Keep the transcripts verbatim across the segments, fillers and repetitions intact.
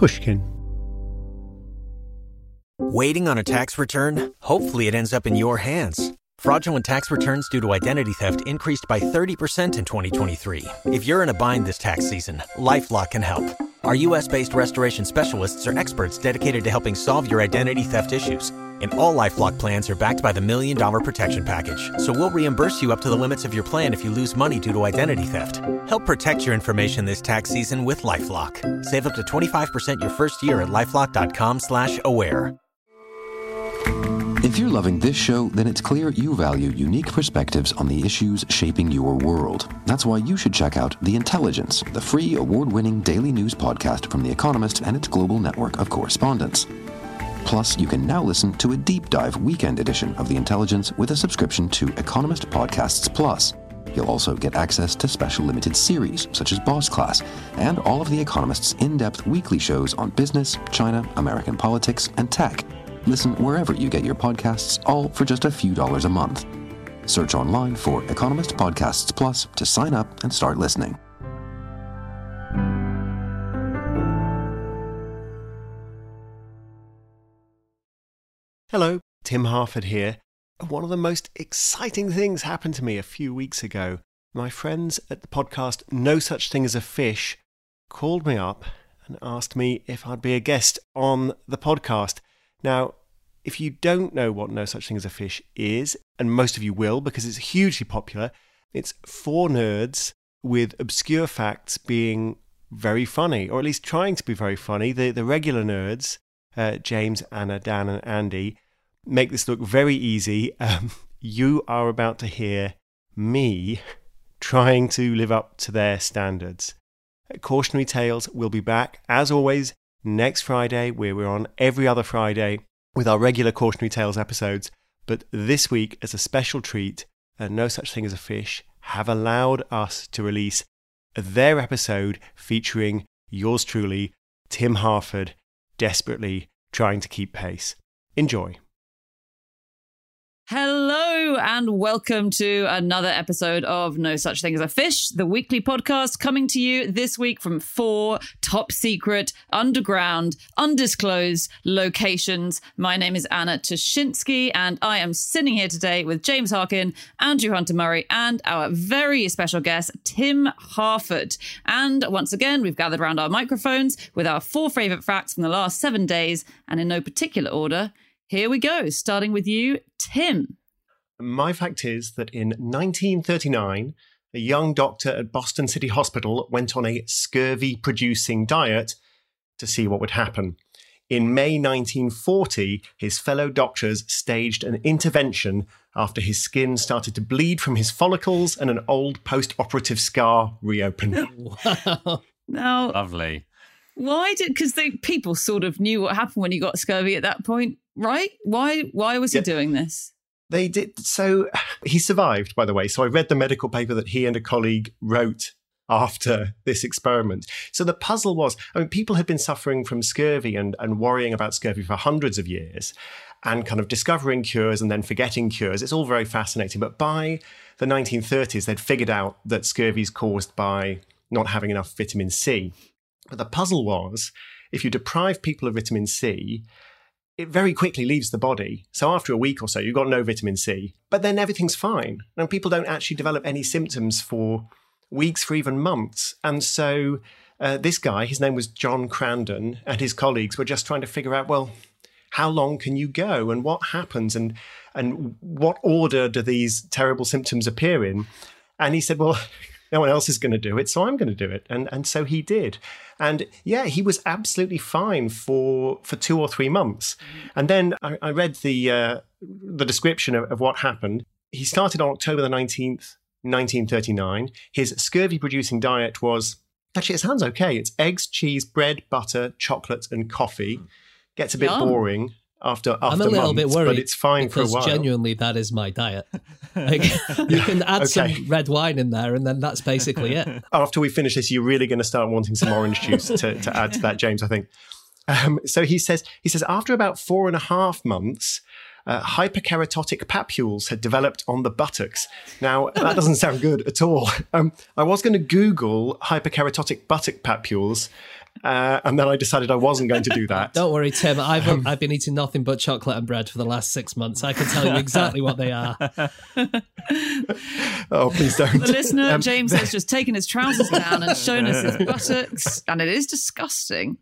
Pushkin. Waiting on a tax return? Hopefully it ends up in your hands. Fraudulent tax returns due to identity theft increased by thirty percent in twenty twenty-three. If you're in a bind this tax season, LifeLock can help. Our U S based restoration specialists are experts dedicated to helping solve your identity theft issues. And all LifeLock plans are backed by the Million Dollar Protection Package. So we'll reimburse you up to the limits of your plan if you lose money due to identity theft. Help protect your information this tax season with LifeLock. Save up to twenty-five percent your first year at LifeLock.com slash aware. If you're loving this show, then it's clear you value unique perspectives on the issues shaping your world. That's why you should check out The Intelligence, the free award-winning daily news podcast from The Economist and its global network of correspondents. Plus, you can now listen to a deep dive weekend edition of The Intelligence with a subscription to Economist Podcasts Plus. You'll also get access to special limited series, such as Boss Class, and all of The Economist's in-depth weekly shows on business, China, American politics, and tech. Listen wherever you get your podcasts, all for just a few dollars a month. Search online for Economist Podcasts Plus to sign up and start listening. Hello, Tim Harford here. One of the most exciting things happened to me a few weeks ago. My friends at the podcast No Such Thing as a Fish called me up and asked me if I'd be a guest on the podcast. Now, if you don't know what No Such Thing as a Fish is, and most of you will because it's hugely popular, it's four nerds with obscure facts being very funny, or at least trying to be very funny. The, the regular nerds, uh, James, Anna, Dan, and Andy, make this look very easy. Um, you are about to hear me trying to live up to their standards. Cautionary Tales will be back, as always, next Friday, where we're on every other Friday with our regular Cautionary Tales episodes. But this week, as a special treat, and No Such Thing as a Fish have allowed us to release their episode featuring yours truly, Tim Harford, desperately trying to keep pace. Enjoy. Hello and welcome to another episode of No Such Thing as a Fish, the weekly podcast coming to you this week from four top secret, underground, undisclosed locations. My name is Anna Toshinsky and I am sitting here today with James Harkin, Andrew Hunter-Murray and our very special guest, Tim Harford. And once again, we've gathered around our microphones with our four favourite facts from the last seven days and in no particular order. Here we go, starting with you, Tim. My fact is that in nineteen thirty-nine, a young doctor at Boston City Hospital went on a scurvy-producing diet to see what would happen. In May nineteen forty, his fellow doctors staged an intervention after his skin started to bleed from his follicles and an old post-operative scar reopened. Wow. Now, lovely. Why did, because people sort of knew what happened when he got scurvy at that point, right? Why Why was yeah. he doing this? They did. So he survived, by the way. So I read the medical paper that he and a colleague wrote after this experiment. So the puzzle was, I mean, people had been suffering from scurvy and, and worrying about scurvy for hundreds of years and kind of discovering cures and then forgetting cures. It's all very fascinating. But by the nineteen thirties, they'd figured out that scurvy is caused by not having enough vitamin C. But the puzzle was, if you deprive people of vitamin C, it very quickly leaves the body. So after a week or so, you've got no vitamin C, but then everything's fine. And people don't actually develop any symptoms for weeks, for even months. And so uh, this guy, his name was John Crandon, and his colleagues were just trying to figure out, well, how long can you go and what happens and and what order do these terrible symptoms appear in? And he said, well, no one else is going to do it, so I'm going to do it. And and so he did. And yeah, he was absolutely fine for for two or three months. And then I, I read the uh, the description of, of what happened. He started on October the nineteenth, nineteen thirty-nine. His scurvy-producing diet was, actually, it sounds okay. It's eggs, cheese, bread, butter, chocolate, and coffee. Gets a bit Yum. boring after after I'm a little months, bit worried, but it's fine for a because while. genuinely that is my diet. Like, you can add Okay. some red wine in there, and then that's basically it. After we finish this, you're really going to start wanting some orange juice to, to add to that, James, I think. Um, so he says, he says, after about four and a half months, uh, hyperkeratotic papules had developed on the buttocks. Now, that doesn't sound good at all. Um, I was going to Google hyperkeratotic buttock papules, Uh, and then I decided I wasn't going to do that. Don't worry, Tim. I've um, I've been eating nothing but chocolate and bread for the last six months. I can tell you exactly what they are. Oh, please don't. The listener, um, James, has just taken his trousers down and shown us his buttocks, and it is disgusting.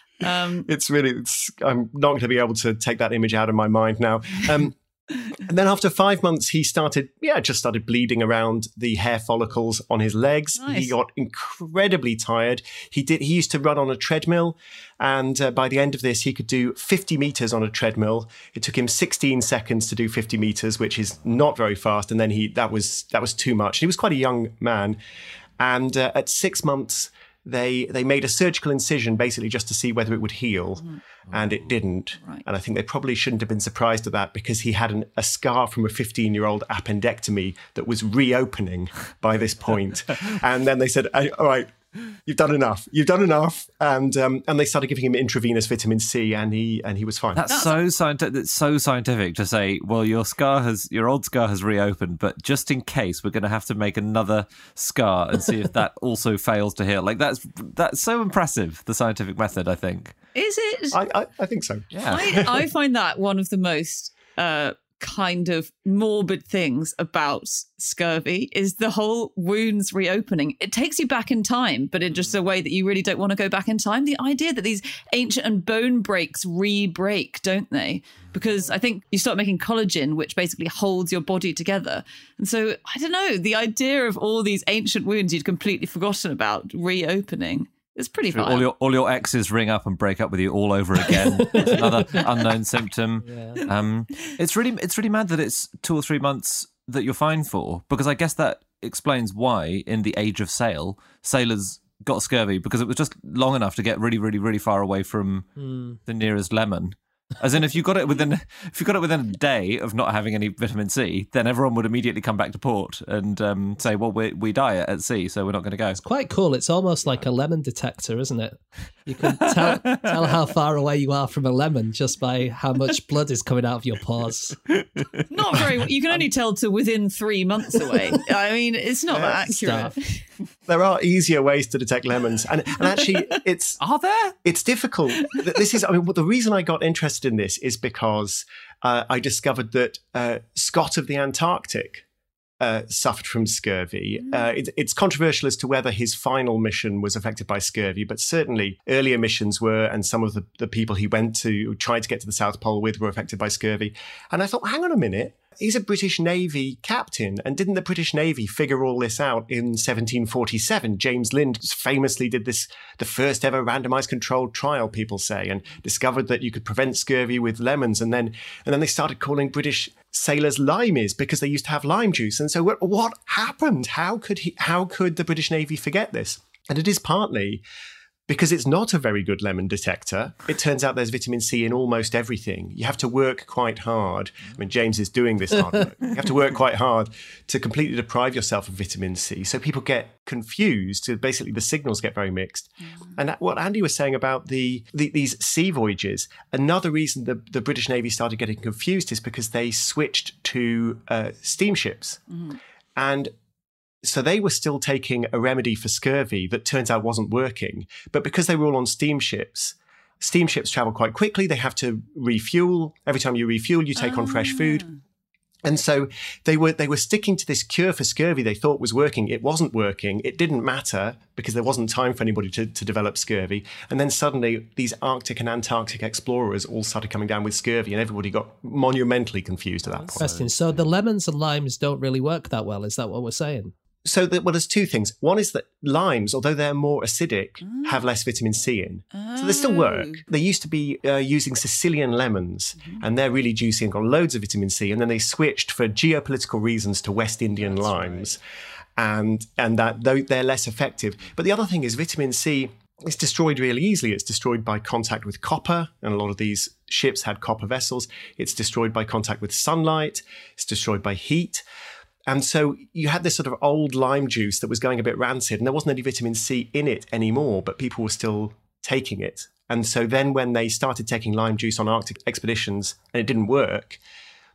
Um, it's really, it's, I'm not going to be able to take that image out of my mind now. Um, and then after five months, he started, yeah, just started bleeding around the hair follicles on his legs. Nice. He got incredibly tired. He did. He used to run on a treadmill. And uh, by the end of this, he could do fifty meters on a treadmill. It took him sixteen seconds to do fifty meters, which is not very fast. And then he, that was, that was too much. He was quite a young man. And uh, at six months, They they made a surgical incision basically just to see whether it would heal, mm. and it didn't. Right. And I think they probably shouldn't have been surprised at that because he had an, a scar from a fifteen-year-old appendectomy that was reopening by this point. And then they said, all right, you've done enough. You've done enough. And um, and they started giving him intravenous vitamin C, and he and he was fine. That's, That's so scientific. It's so scientific to say, well, your scar has your old scar has reopened, but just in case, we're going to have to make another scar and see if that also fails to heal. Like that's that's so impressive. The scientific method, I think. Is it? I I, I think so. Yeah. I, I find that one of the most uh, kind of morbid things about scurvy is the whole wounds reopening. It takes you back in time, but in just a way that you really don't want to go back in time. The idea that these ancient and bone breaks re-break, don't they? Because I think you start making collagen, which basically holds your body together. And so, I don't know, the idea of all these ancient wounds you'd completely forgotten about reopening. It's pretty fun. All your all your exes ring up and break up with you all over again. It's another unknown symptom. Yeah. Um, it's really it's really mad that it's two or three months that you're fine for, because I guess that explains why in the Age of Sail, sailors got scurvy, because it was just long enough to get really, really, really far away from mm. the nearest lemon. As in, if you got it within if you got it within a day of not having any vitamin C, then everyone would immediately come back to port and um, say, "Well, we we die at sea, so we're not going to go." It's quite cool. It's almost like a lemon detector, isn't it? You can tell tell how far away you are from a lemon just by how much blood is coming out of your pores. Not very. You can only tell to within three months away. I mean, it's not that accurate. There are easier ways to detect lemons, and and actually, it's are there? It's difficult. This is. I mean, the reason I got interested in this is because uh, I discovered that uh, Scott of the Antarctic uh, suffered from scurvy. Mm. Uh, it, it's controversial as to whether his final mission was affected by scurvy, but certainly earlier missions were, and some of the, the people he went to, who tried to get to the South Pole with, were affected by scurvy. And I thought, hang on a minute. He's a British Navy captain, and didn't the British Navy figure all this out in seventeen forty-seven? James Lind famously did this, the first ever randomized controlled trial, people say, and discovered that you could prevent scurvy with lemons. And then and then they started calling British sailors limeys because they used to have lime juice. And so what, what happened? How could he? How could the British Navy forget this? And it is partly because it's not a very good lemon detector. It turns out there's vitamin C in almost everything. You have to work quite hard. I mean, James is doing this hard work. You have to work quite hard to completely deprive yourself of vitamin C. So people get confused. So basically, the signals get very mixed. Mm. And that, what Andy was saying about the, the these sea voyages, another reason the, the British Navy started getting confused is because they switched to uh, steamships. Mm. And so they were still taking a remedy for scurvy that turns out wasn't working. But because they were all on steamships, steamships travel quite quickly. They have to refuel. Every time you refuel, you take ah. on fresh food. And so they were they were sticking to this cure for scurvy they thought was working. It wasn't working. It didn't matter because there wasn't time for anybody to, to develop scurvy. And then suddenly these Arctic and Antarctic explorers all started coming down with scurvy, and everybody got monumentally confused at that point. Interesting. So the lemons and limes don't really work that well. Is that what we're saying? So, the, well, there's two things. One is that limes, although they're more acidic, mm. have less vitamin C in. Oh. So they still work. They used to be uh, using Sicilian lemons, mm-hmm. and they're really juicy and got loads of vitamin C. And then they switched for geopolitical reasons to West Indian That's limes, right. and and that they're less effective. But the other thing is vitamin C is destroyed really easily. It's destroyed by contact with copper, and a lot of these ships had copper vessels. It's destroyed by contact with sunlight. It's destroyed by heat. And so you had this sort of old lime juice that was going a bit rancid, and there wasn't any vitamin C in it anymore, but people were still taking it. And so then when they started taking lime juice on Arctic expeditions and it didn't work,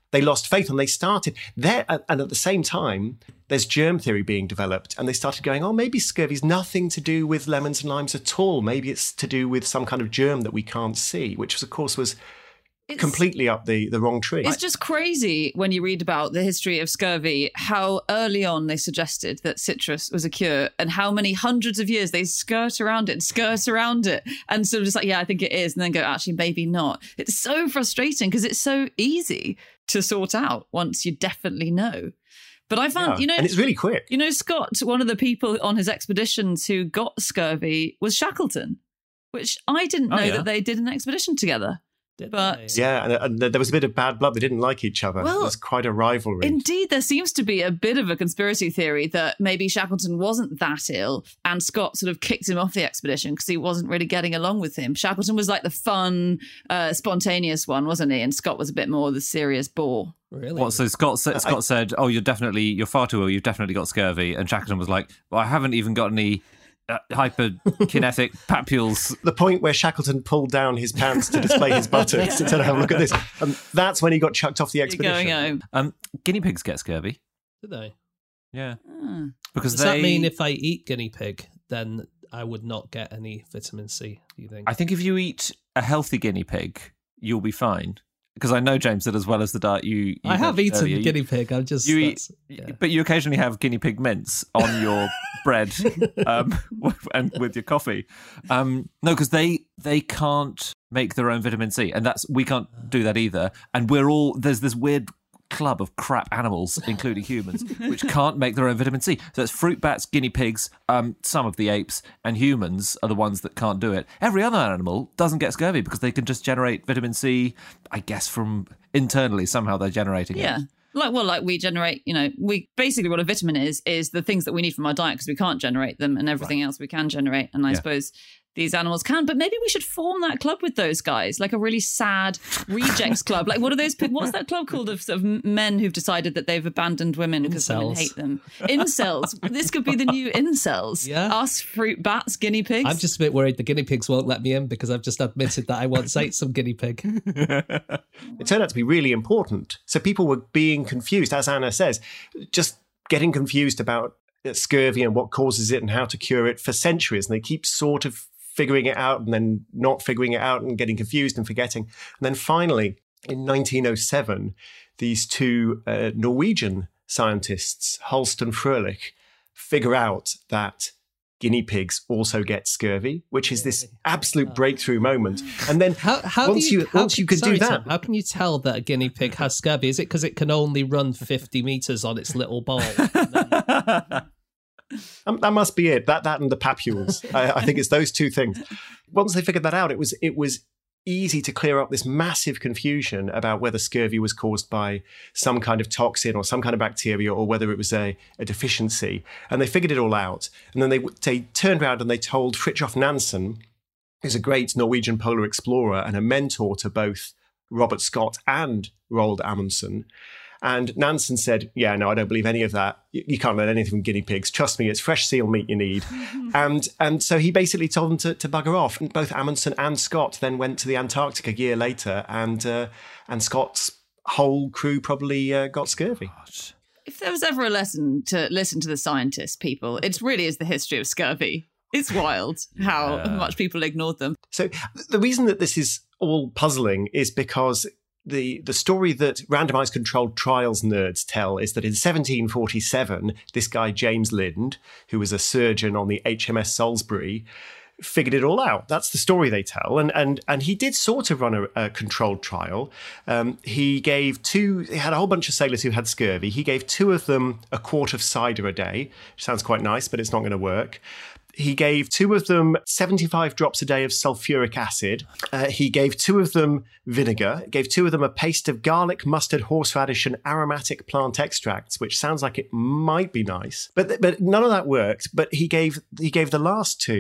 they lost faith and they started there. And at the same time, there's germ theory being developed. And they started going, oh, maybe scurvy's nothing to do with lemons and limes at all. Maybe it's to do with some kind of germ that we can't see, which of course was It's, completely up the, the wrong tree. It's just crazy when you read about the history of scurvy, how early on they suggested that citrus was a cure and how many hundreds of years they skirt around it, skirt around it. And sort of just like, yeah, I think it is. And then go, actually, maybe not. It's so frustrating because it's so easy to sort out once you definitely know. But I found, yeah. you know... And it's really quick. You know, Scott, one of the people on his expeditions who got scurvy was Shackleton, which I didn't know oh, yeah. that they did an expedition together. Did but they? Yeah, and, and there was a bit of bad blood. They didn't like each other. Well, it was quite a rivalry. Indeed, there seems to be a bit of a conspiracy theory that maybe Shackleton wasn't that ill and Scott sort of kicked him off the expedition because he wasn't really getting along with him. Shackleton was like the fun, uh, spontaneous one, wasn't he? And Scott was a bit more the serious bore. Really? What, so Scott, Scott I, said, oh, you're definitely, you're far too ill, you've definitely got scurvy. And Shackleton was like, well, I haven't even got any... Uh, hyperkinetic papules. The point where Shackleton pulled down his pants to display his buttocks and said, have a look at this. Um, that's when he got chucked off the expedition. You're going home. Um, guinea pigs get scurvy. Do they? Yeah. Hmm. Because Does they... that mean if I eat guinea pig, then I would not get any vitamin C, do you think? I think if you eat a healthy guinea pig, you'll be fine. Because I know, James, that as well as the diet you... you I have eaten earlier, guinea you, pig. I'm just... You eat, yeah. But you occasionally have guinea pig mince on your bread um, and with your coffee. Um, no, because they they can't make their own vitamin C. And that's we can't do that either. And we're all... There's this weird club of crap animals, including humans, which can't make their own vitamin C. So it's fruit bats, guinea pigs, um, some of the apes, and humans are the ones that can't do it. Every other animal doesn't get scurvy because they can just generate vitamin C, I guess, from internally. Somehow they're generating yeah. it. Like, well, like we generate, you know, we basically what a vitamin is, is the things that we need from our diet because we can't generate them and everything right. else we can generate. And I yeah. suppose these animals can, but maybe we should form that club with those guys, like a really sad rejects club. Like, what are those? What's that club called of sort of men who've decided that they've abandoned women because women hate them? Incels. This could be the new incels. Yeah. Us, fruit bats, guinea pigs. I'm just a bit worried the guinea pigs won't let me in because I've just admitted that I once ate some guinea pig. It turned out to be really important. So people were being confused, as Anna says, just getting confused about scurvy and what causes it and how to cure it for centuries. And they keep sort of figuring it out and then not figuring it out and getting confused and forgetting. And then finally, in nineteen oh seven, these two uh, Norwegian scientists, Holst and Fröhlich, figure out that guinea pigs also get scurvy, which is this absolute breakthrough moment. And then how, how once you, you how, once you can sorry, do that... Tom, how can you tell that a guinea pig has scurvy? Is it because it can only run fifty metres on its little ball? Um, that must be it. That that and the papules. I, I think it's those two things. Once they figured that out, it was it was easy to clear up this massive confusion about whether scurvy was caused by some kind of toxin or some kind of bacteria or whether it was a, a deficiency. And they figured it all out. And then they they turned around and they told Fridtjof Nansen, who's a great Norwegian polar explorer and a mentor to both Robert Scott and Roald Amundsen. And Nansen said, yeah, no, I don't believe any of that. You, you can't learn anything from guinea pigs. Trust me, it's fresh seal meat you need. and and so he basically told them to, to bugger off. And both Amundsen and Scott then went to the Antarctic a year later, and uh, and Scott's whole crew probably uh, got scurvy. If there was ever a lesson to listen to the scientists, people, it really is the history of scurvy. It's wild how yeah. much people ignored them. So the reason that this is all puzzling is because The the story that randomized controlled trials nerds tell is that in seventeen forty-seven, this guy, James Lind, who was a surgeon on the H M S Salisbury, figured it all out. That's the story they tell. And and and he did sort of run a, a controlled trial. Um, he gave two, he had a whole bunch of sailors who had scurvy. He gave two of them a quart of cider a day, which sounds quite nice, but it's not going to work. He gave two of them seventy-five drops a day of sulfuric acid. Uh, he gave two of them vinegar. He gave two of them a paste of garlic, mustard, horseradish, and aromatic plant extracts, which sounds like it might be nice. But but none of that worked. But he gave he gave the last two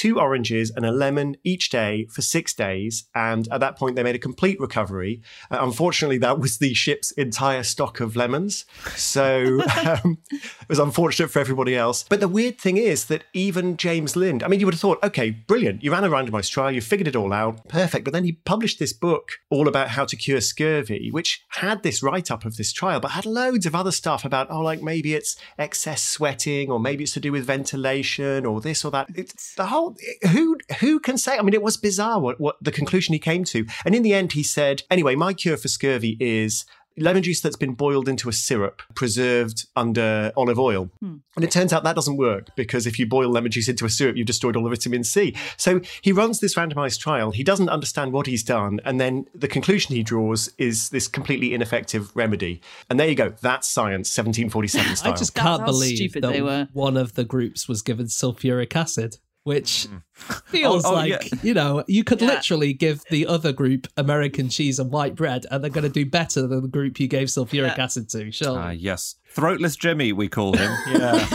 two oranges and a lemon each day for six days. And at that point, they made a complete recovery. Uh, unfortunately, that was the ship's entire stock of lemons. So um, it was unfortunate for everybody else. But the weird thing is that even James Lind, I mean, you would have thought, okay, brilliant. You ran a randomized trial. You figured it all out. Perfect. But then he published this book all about how to cure scurvy, which had this write-up of this trial, but had loads of other stuff about, oh, like maybe it's excess sweating, or maybe it's to do with ventilation, or this or that. It's the whole, who who can say? I mean, it was bizarre what, what the conclusion he came to. And in the end, he said, anyway, my cure for scurvy is lemon juice that's been boiled into a syrup, preserved under olive oil. Hmm. And it turns out that doesn't work, because if you boil lemon juice into a syrup, you've destroyed all the vitamin C. So he runs this randomized trial. He doesn't understand what he's done. And then the conclusion he draws is this completely ineffective remedy. And there you go. That's science, seventeen forty-seven style. I just can't believe that they were. One of the groups was given sulfuric acid, which feels oh, oh, like, yeah. you know, you could yeah. literally give the other group American cheese and white bread, and they're going to do better than the group you gave sulfuric yeah. acid to, sure. Ah, uh, yes. Throatless Jimmy, we call him. Yeah.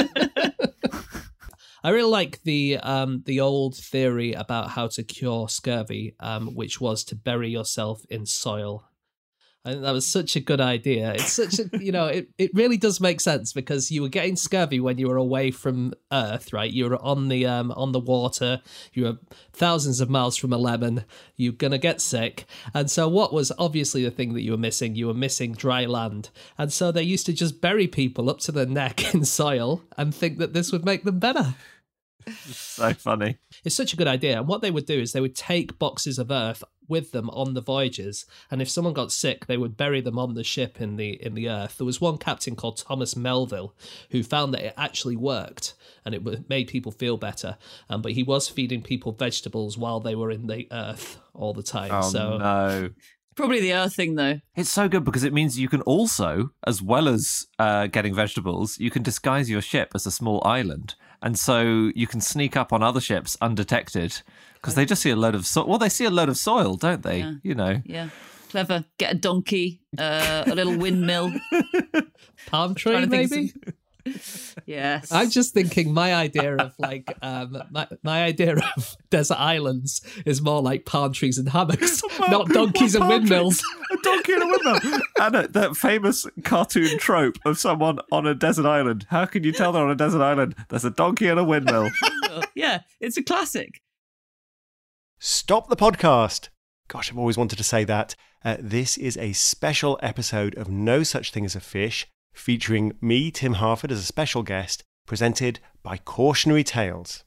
I really like the um, the old theory about how to cure scurvy, um, which was to bury yourself in soil. I think that was such a good idea. It's such a, you know, it, it really does make sense, because you were getting scurvy when you were away from Earth, right? You were on the um on the water. You were thousands of miles from a lemon. You're going to get sick. And so what was obviously the thing that you were missing? You were missing dry land. And so they used to just bury people up to their neck in soil and think that this would make them better. So funny. It's such a good idea. And what they would do is they would take boxes of earth with them on the voyages, and if someone got sick, they would bury them on the ship in the in the earth. There was one captain called Thomas Melville who found that it actually worked, and it made people feel better. Um, but he was feeding people vegetables while they were in the earth all the time. Oh so no. Probably the earth thing, though. It's so good, because it means you can also, as well as uh, getting vegetables, you can disguise your ship as a small island. And so you can sneak up on other ships undetected, because they just see a load of soil. Well, they see a load of soil, don't they? Yeah. You know. Yeah. Clever. Get a donkey, uh, a little windmill. Palm tree, maybe? Some... Yes. I'm just thinking my idea of like um my, my idea of desert islands is more like palm trees and hammocks, not donkeys and windmills. A donkey and a windmill. And a, that famous cartoon trope of someone on a desert island. How can you tell they're on a desert island? There's a donkey and a windmill. Yeah, it's a classic. Stop the podcast. Gosh, I've always wanted to say that. Uh, this is a special episode of No Such Thing as a Fish, featuring me, Tim Harford, as a special guest, presented by Cautionary Tales.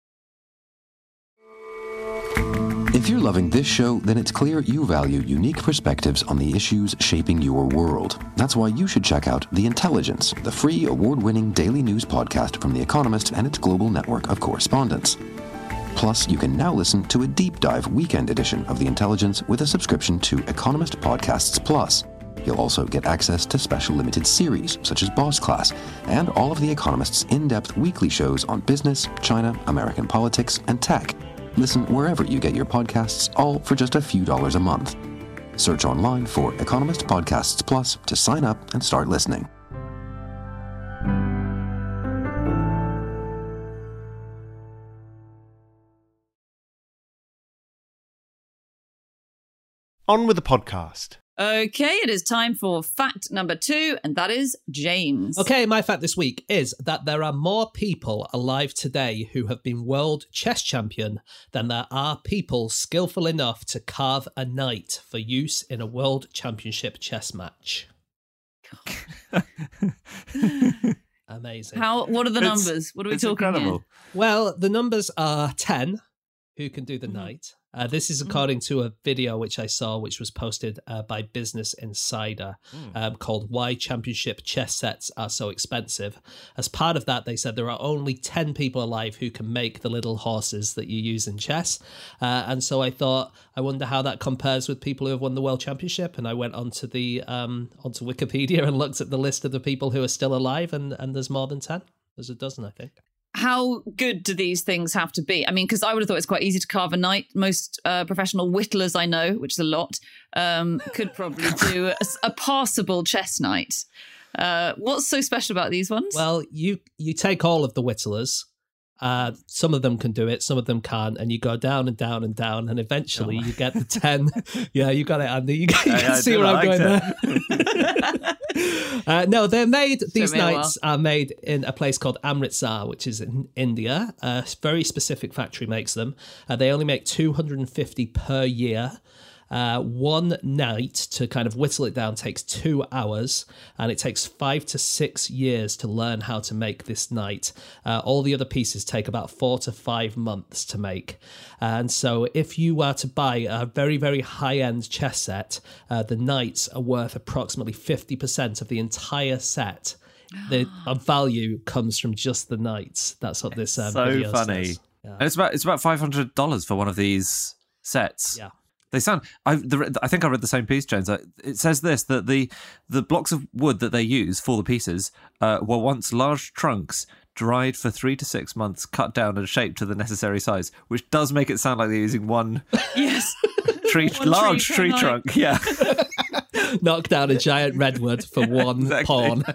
If you're loving this show, then it's clear you value unique perspectives on the issues shaping your world. That's why you should check out The Intelligence, the free award-winning daily news podcast from The Economist and its global network of correspondents. Plus, you can now listen to a deep dive weekend edition of The Intelligence with a subscription to Economist Podcasts Plus. You'll also get access to special limited series, such as Boss Class, and all of The Economist's in-depth weekly shows on business, China, American politics, and tech. Listen wherever you get your podcasts, all for just a few dollars a month. Search online for Economist Podcasts Plus to sign up and start listening. On with the podcast. Okay, it is time for fact number two, and that is James. Okay, my fact this week is that there are more people alive today who have been world chess champion than there are people skillful enough to carve a knight for use in a world championship chess match. Amazing. How? What are the It's- numbers? What are we it's talking incredible. here? Well, the numbers are ten who can do the knight. Uh, this is according to a video which I saw, which was posted uh, by Business Insider, um, called Why Championship Chess Sets Are So Expensive. As part of that, they said there are only ten people alive who can make the little horses that you use in chess. Uh, and so I thought, I wonder how that compares with people who have won the World Championship. And I went onto the um, onto Wikipedia and looked at the list of the people who are still alive, and, and there's more than ten. There's a dozen, I think. How good do these things have to be? I mean, because I would have thought it's quite easy to carve a knight. Most uh, professional whittlers I know, which is a lot, um, could probably do a, a passable chess knight. Uh, what's so special about these ones? Well, you you take all of the whittlers, Uh, some of them can do it, some of them can't, and you go down and down and down, and eventually oh. you get the ten. Yeah, you got it, Andy. You, can, you can see where I'm going there. uh, no, they're made. These knights are made in a place called Amritsar, which is in India. A very specific factory makes them. Uh, they only make two hundred fifty per year. Uh, one night to kind of whittle it down takes two hours, and it takes five to six years to learn how to make this knight. Uh, all the other pieces take about four to five months to make. And so if you were to buy a very, very high-end chess set, uh, the knights are worth approximately fifty percent of the entire set. The uh, value comes from just the knights. That's what this um, so video funny. says. Yeah. And it's about it's about five hundred dollars for one of these sets. Yeah. They sound. I, the, I think I read the same piece, James. It says this that the the blocks of wood that they use for the pieces uh, were once large trunks dried for three to six months, cut down and shaped to the necessary size, which does make it sound like they're using one yes tree, one large tree, tree trunk. Night. Yeah, knock down a giant redwood for one exactly. pawn.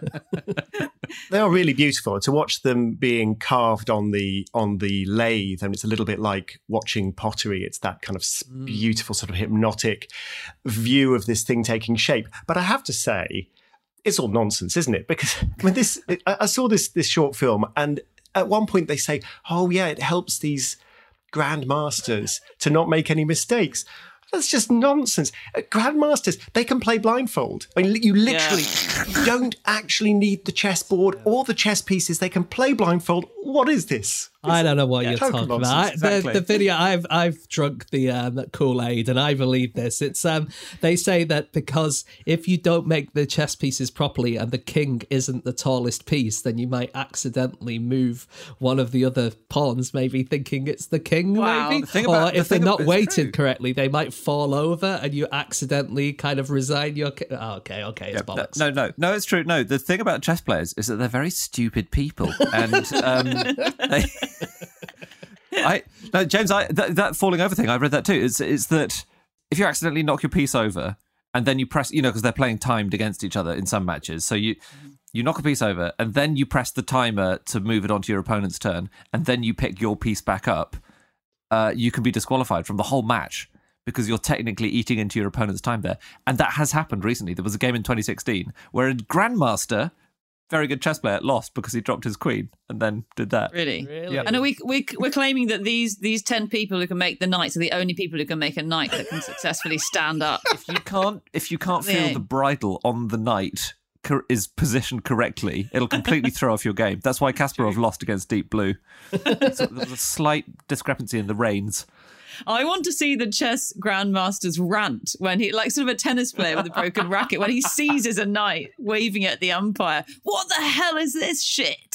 They are really beautiful to watch them being carved on the on the lathe, and it's a little bit like watching pottery. It's that kind of mm. beautiful sort of hypnotic view of this thing taking shape. But I have to say, it's all nonsense, isn't it? Because I mean, this I saw this this short film, and at one point they say, "Oh yeah, it helps these grandmasters to not make any mistakes." That's just nonsense. Grandmasters, they can play blindfold. I mean, you literally yeah. don't actually need the chessboard or the chess pieces. They can play blindfold. What is this? I don't know what yeah, you're talking nonsense, about. exactly. The, the video, I've I've drunk the um, Kool-Aid, and I believe this. It's um, they say that because if you don't make the chess pieces properly and the king isn't the tallest piece, then you might accidentally move one of the other pawns, maybe thinking it's the king, wow. maybe. The or about, if the they're not weighted true. correctly, they might fall over, and you accidentally kind of resign your. Ki- oh, okay, okay, it's yeah, bollocks. No, no, no, it's true. No, the thing about chess players is that they're very stupid people, and um, they. I no, James. I that, that falling over thing. I read that too. It's it's that if you accidentally knock your piece over and then you press, you know, because they're playing timed against each other in some matches. So you you knock a piece over and then you press the timer to move it onto your opponent's turn, and then you pick your piece back up. Uh, you can be disqualified from the whole match because you're technically eating into your opponent's time there, and that has happened recently. There was a game in twenty sixteen where a grandmaster, very good chess player, lost because he dropped his queen and then did that. Really? Really? Yeah. And are we, we, we're claiming that these these ten people who can make the knights are the only people who can make a knight that can successfully stand up. If you can't, if you can't feel Yeah. the bridle on the knight cor- is positioned correctly, it'll completely throw off your game. That's why Kasparov lost against Deep Blue. So there was a slight discrepancy in the reins. I want to see the chess grandmaster's rant when he, like sort of a tennis player with a broken racket, when he seizes a knight, waving at the umpire. What the hell is this shit?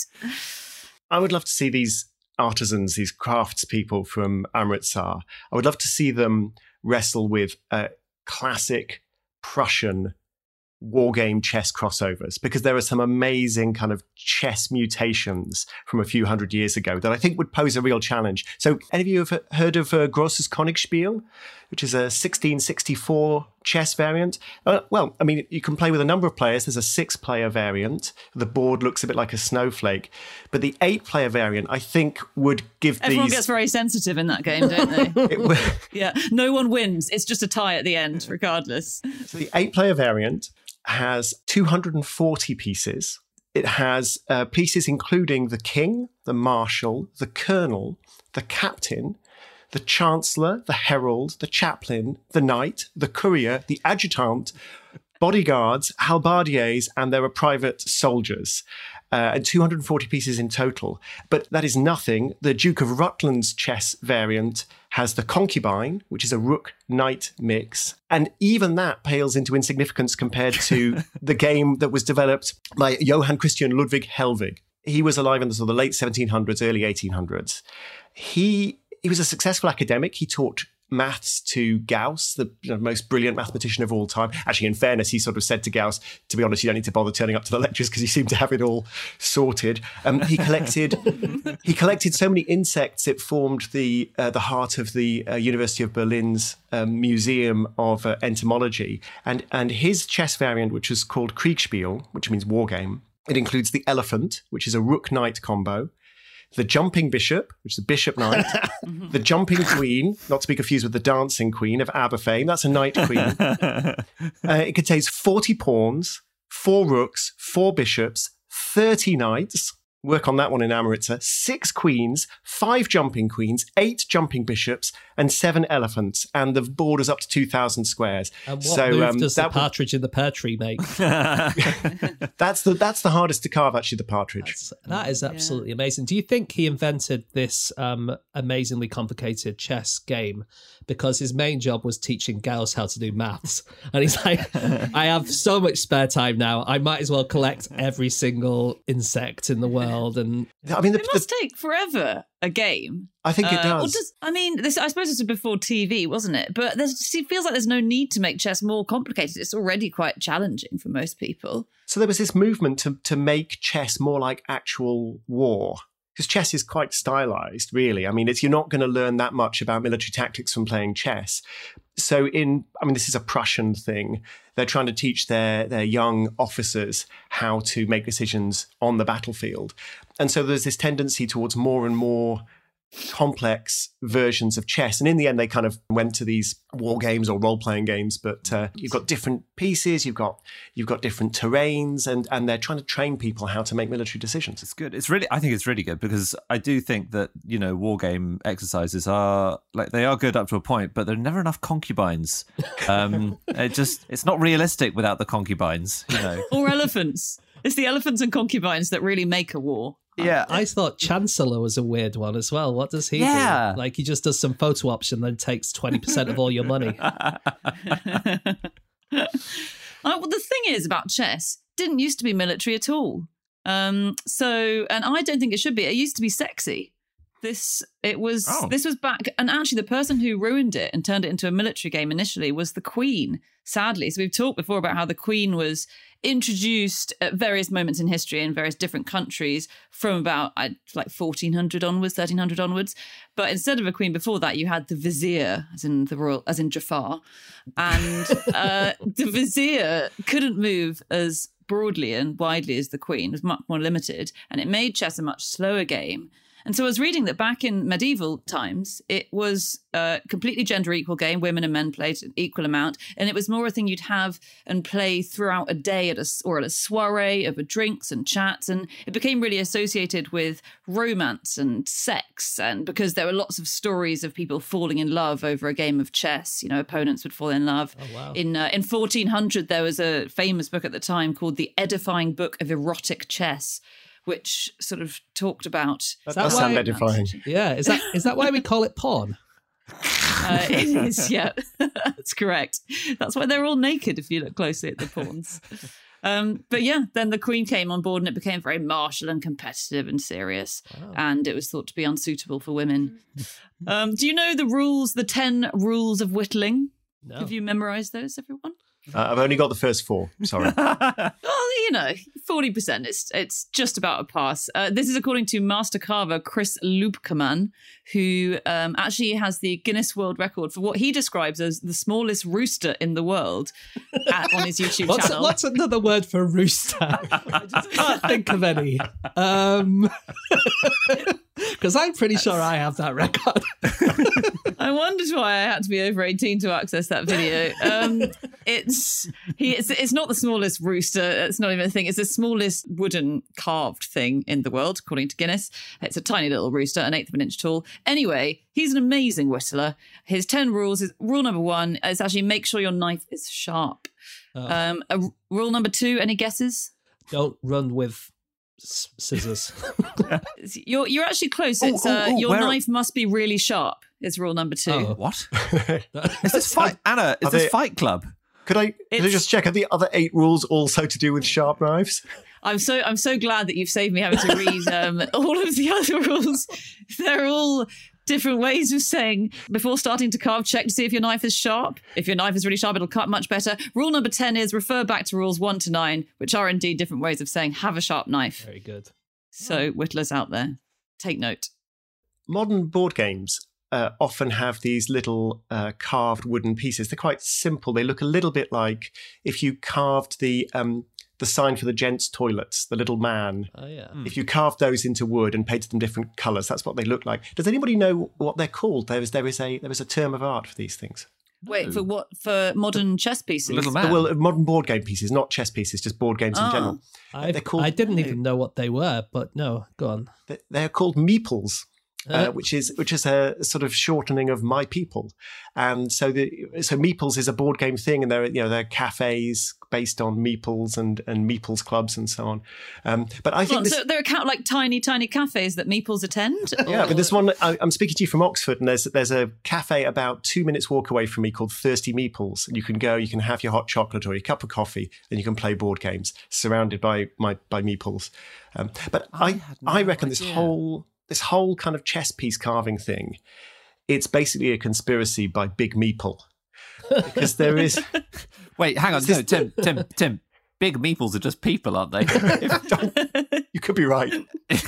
I would love to see these artisans, these craftspeople from Amritsar. I would love to see them wrestle with uh, classic Prussian wargame chess crossovers, because there are some amazing kind of chess mutations from a few hundred years ago that I think would pose a real challenge. So any of you have heard of uh, Grosses Königspiel, which is a sixteen sixty-four chess variant? Uh, well, I mean, you can play with a number of players. There's a six-player variant. The board looks a bit like a snowflake. But the eight-player variant, I think, would give Everyone these... gets very sensitive in that game, don't they? It would... Yeah, no one wins. It's just a tie at the end, regardless. So the eight-player variant has two hundred forty pieces. It has uh, pieces including the king, the marshal, the colonel, the captain, the chancellor, the herald, the chaplain, the knight, the courier, the adjutant, bodyguards, halberdiers, and there are private soldiers. Uh, and two hundred forty pieces in total. But that is nothing. The Duke of Rutland's chess variant has the concubine, which is a rook-knight mix. And even that pales into insignificance compared to the game that was developed by Johann Christian Ludwig Helwig. He was alive in the, sort of the late seventeen hundreds, early eighteen hundreds. He, he was a successful academic. He taught maths to Gauss, the you know, most brilliant mathematician of all time. Actually, in fairness, he sort of said to Gauss, to be honest, you don't need to bother turning up to the lectures because you seem to have it all sorted. Um, he collected he collected so many insects, it formed the uh, the heart of the uh, University of Berlin's um, Museum of uh, Entomology. And, and his chess variant, which is called Kriegspiel, which means war game, it includes the elephant, which is a rook-knight combo, the jumping bishop, which is a bishop knight, the jumping queen, not to be confused with the dancing queen of ABBA fame, that's a knight queen. uh, it contains forty pawns, four rooks, four bishops, thirty knights, work on that one in Amritza, six queens, five jumping queens, eight jumping bishops, and seven elephants. And the board is up to two thousand squares. And what so, move um, does the that partridge in the pear tree make? that's the that's the hardest to carve, actually, the partridge. That's, that is absolutely yeah. amazing. Do you think he invented this um, amazingly complicated chess game because his main job was teaching girls how to do maths? And he's like, I have so much spare time now. I might as well collect every single insect in the world. And I mean, the, it must the, take forever, a game. I think it uh, does. does. I mean, this. I suppose this was before T V, wasn't it? But there's, it feels like there's no need to make chess more complicated. It's already quite challenging for most people. So there was this movement to to make chess more like actual war. Because chess is quite stylized, really. I mean, it's you're not going to learn that much about military tactics from playing chess. So in, I mean, this is a Prussian thing. They're trying to teach their, their young officers how to make decisions on the battlefield. And so there's this tendency towards more and more complex versions of chess. And in the end, they kind of went to these war games or role-playing games, but uh, you've got different pieces, you've got you've got different terrains, and, and they're trying to train people how to make military decisions. It's good. It's really, I think it's really good because I do think that, you know, war game exercises are, like, they are good up to a point, but there are never enough concubines. Um, it just, it's not realistic without the concubines, you know. Or elephants. It's the elephants and concubines that really make a war. Yeah, I thought Chancellor was a weird one as well. What does he yeah. do? Like, he just does some photo ops and then takes twenty percent of all your money. uh, well, the thing is about chess, didn't used to be military at all. Um, so, and I don't think it should be. It used to be sexy. This it was. Oh. This was back, and actually, the person who ruined it and turned it into a military game initially was the Queen. Sadly, so we've talked before about how the Queen was introduced at various moments in history in various different countries from about I, like fourteen hundred onwards, thirteen hundred onwards. But instead of a queen before that, you had the vizier, as in the royal, as in Jafar, and uh, the vizier couldn't move as broadly and widely as the queen. It was much more limited, and it made chess a much slower game. And so I was reading that back in medieval times, it was a completely gender equal game. Women and men played an equal amount. And it was more a thing you'd have and play throughout a day at a, or at a soiree over drinks and chats. And it became really associated with romance and sex. And because there were lots of stories of people falling in love over a game of chess, you know, opponents would fall in love. Oh, wow. In, uh, in fourteen hundred, there was a famous book at the time called The Edifying Book of Erotic Chess, which sort of talked about... That that does sound why- edifying. Yeah, is that is that why we call it porn? Uh, it is, yeah. That's correct. That's why they're all naked if you look closely at the pawns. Um, but yeah, then the Queen came on board and it became very martial and competitive and serious. Wow. And it was thought to be unsuitable for women. Um, do you know the rules, the ten rules of whittling? No. Have you memorised those, everyone? Uh, I've only got the first four. Sorry. Well, you know, forty percent. It's it's just about a pass. Uh, this is according to master carver Chris Lubkeman, who um, actually has the Guinness World Record for what he describes as the smallest rooster in the world at, on his YouTube What's, channel. what's another word for rooster? I just can't think of any. Um, because I'm pretty sure I have that record. I wondered why I had to be over eighteen to access that video. Um, it's he. It's, it's not the smallest rooster. It's not even a thing. It's the smallest wooden carved thing in the world, according to Guinness. It's a tiny little rooster, an eighth of an inch tall. Anyway, he's an amazing whittler. His ten rules is rule number one is actually make sure your knife is sharp. Oh. Um, uh, rule number two, any guesses? Don't run with s- scissors. You're you're actually close. Oh, It's oh, uh, oh, your where- knife must be really sharp. Is rule number two. Oh. What? Is this fight, Anna? Is Are this they- Fight Club? Could I, could I It's- just check, are the other eight rules also to do with sharp knives? I'm so I'm so glad that you've saved me having to read um, all of the other rules. They're all different ways of saying before starting to carve, check to see if your knife is sharp. If your knife is really sharp, it'll cut much better. Rule number ten is refer back to rules one to nine, which are indeed different ways of saying have a sharp knife. Very good. So whittlers out there, take note. Modern board games uh, often have these little uh, carved wooden pieces. They're quite simple. They look a little bit like if you carved the um, the sign for the gents' toilets, the little man. Oh, yeah. If you carved those into wood and painted them different colours, that's what they look like. Does anybody know what they're called? There is there is a there is a term of art for these things. Wait, for what? For modern chess pieces? Little man. Well, modern board game pieces, not chess pieces, just board games in Oh. general. I, They're called- I didn't even know what they were, but no, go on. They- They're called meeples. Uh, Uh. which is which is a sort of shortening of my people, and so the so meeples is a board game thing, and there you know there are cafes based on meeples and and meeples clubs and so on. Um, but I Hold think on, this, so there are ca- like tiny, tiny cafes that meeples attend? yeah, Or- but this one I, I'm speaking to you from Oxford, and there's there's a cafe about two minutes walk away from me called Thirsty Meeples, and you can go, you can have your hot chocolate or your cup of coffee, and you can play board games surrounded by my by meeples. Um, but I I I, had no reckon this idea. whole this whole kind of chess piece carving thing, it's basically a conspiracy by Big Meeple, because there is. Wait, hang on. Is this- No, Tim, Tim, Tim. Big meeples are just people, aren't they? You could be right.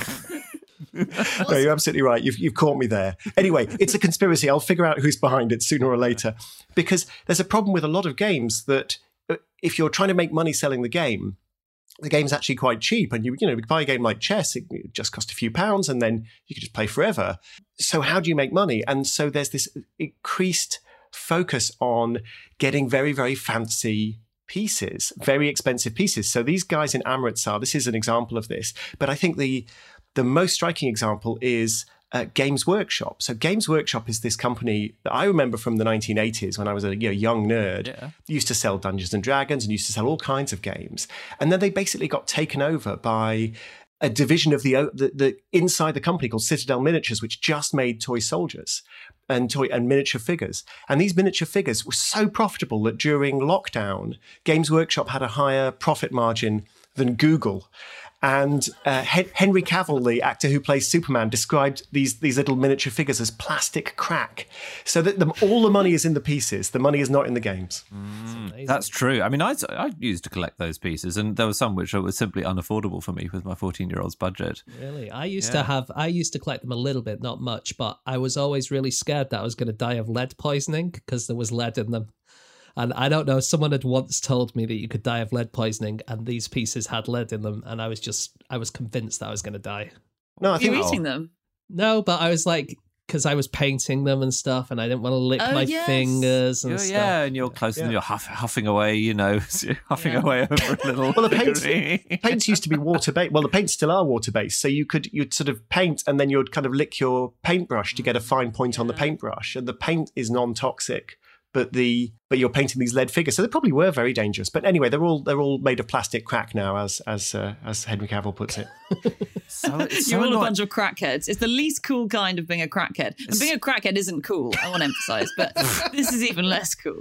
No, you're absolutely right. You've, you've caught me there. Anyway, it's a conspiracy. I'll figure out who's behind it sooner or later. Because there's a problem with a lot of games that uh, if you're trying to make money selling the game, the game's actually quite cheap. And you you know, you buy a game like chess, it, it just costs a few pounds and then you can just play forever. So how do you make money? And so there's this increased focus on getting very, very fancy pieces, very expensive pieces. So these guys in Amritsar, this is an example of this. But I think the the most striking example is uh, Games Workshop. So Games Workshop is this company that I remember from the nineteen eighties when I was a you know, young nerd. Yeah. Used to sell Dungeons and Dragons and used to sell all kinds of games. And then they basically got taken over by a division of the, the, the inside the company called Citadel Miniatures, which just made toy soldiers and toy and miniature figures. And these miniature figures were so profitable that during lockdown, Games Workshop had a higher profit margin than Google. And uh, Hen- Henry Cavill, the actor who plays Superman, described these these little miniature figures as plastic crack. So that the, all the money is in the pieces. The money is not in the games. That's true. I mean, I, I used to collect those pieces, and there were some which were simply unaffordable for me with my fourteen-year-old's budget. Really? I used Yeah. to have, I used to collect them a little bit, not much, but I was always really scared that I was going to die of lead poisoning because there was lead in them. And I don't know, someone had once told me that you could die of lead poisoning and these pieces had lead in them. And I was just, I was convinced that I was going to die. No, I You're think eating them? No, but I was like, because I was painting them and stuff and I didn't want to lick Oh, my yes. fingers and Yeah, stuff. yeah, and you're close, and Yeah. you're huff, huffing away, you know, you're huffing Yeah. away over a little. Well, the paints, figurine. paints used to be water based. Well, the paints still are water based. So you could you'd sort of paint and then you'd kind of lick your paintbrush to get a fine point on the paintbrush, and the paint is non-toxic. But the but you're painting these lead figures, so they probably were very dangerous. But anyway, they're all they're all made of plastic crack now, as as uh, as Henry Cavill puts it. So, it's so You're all a annoying. bunch of crackheads. It's the least cool kind of being a crackhead. And being a crackhead isn't cool, I want to emphasize, but this is even less cool.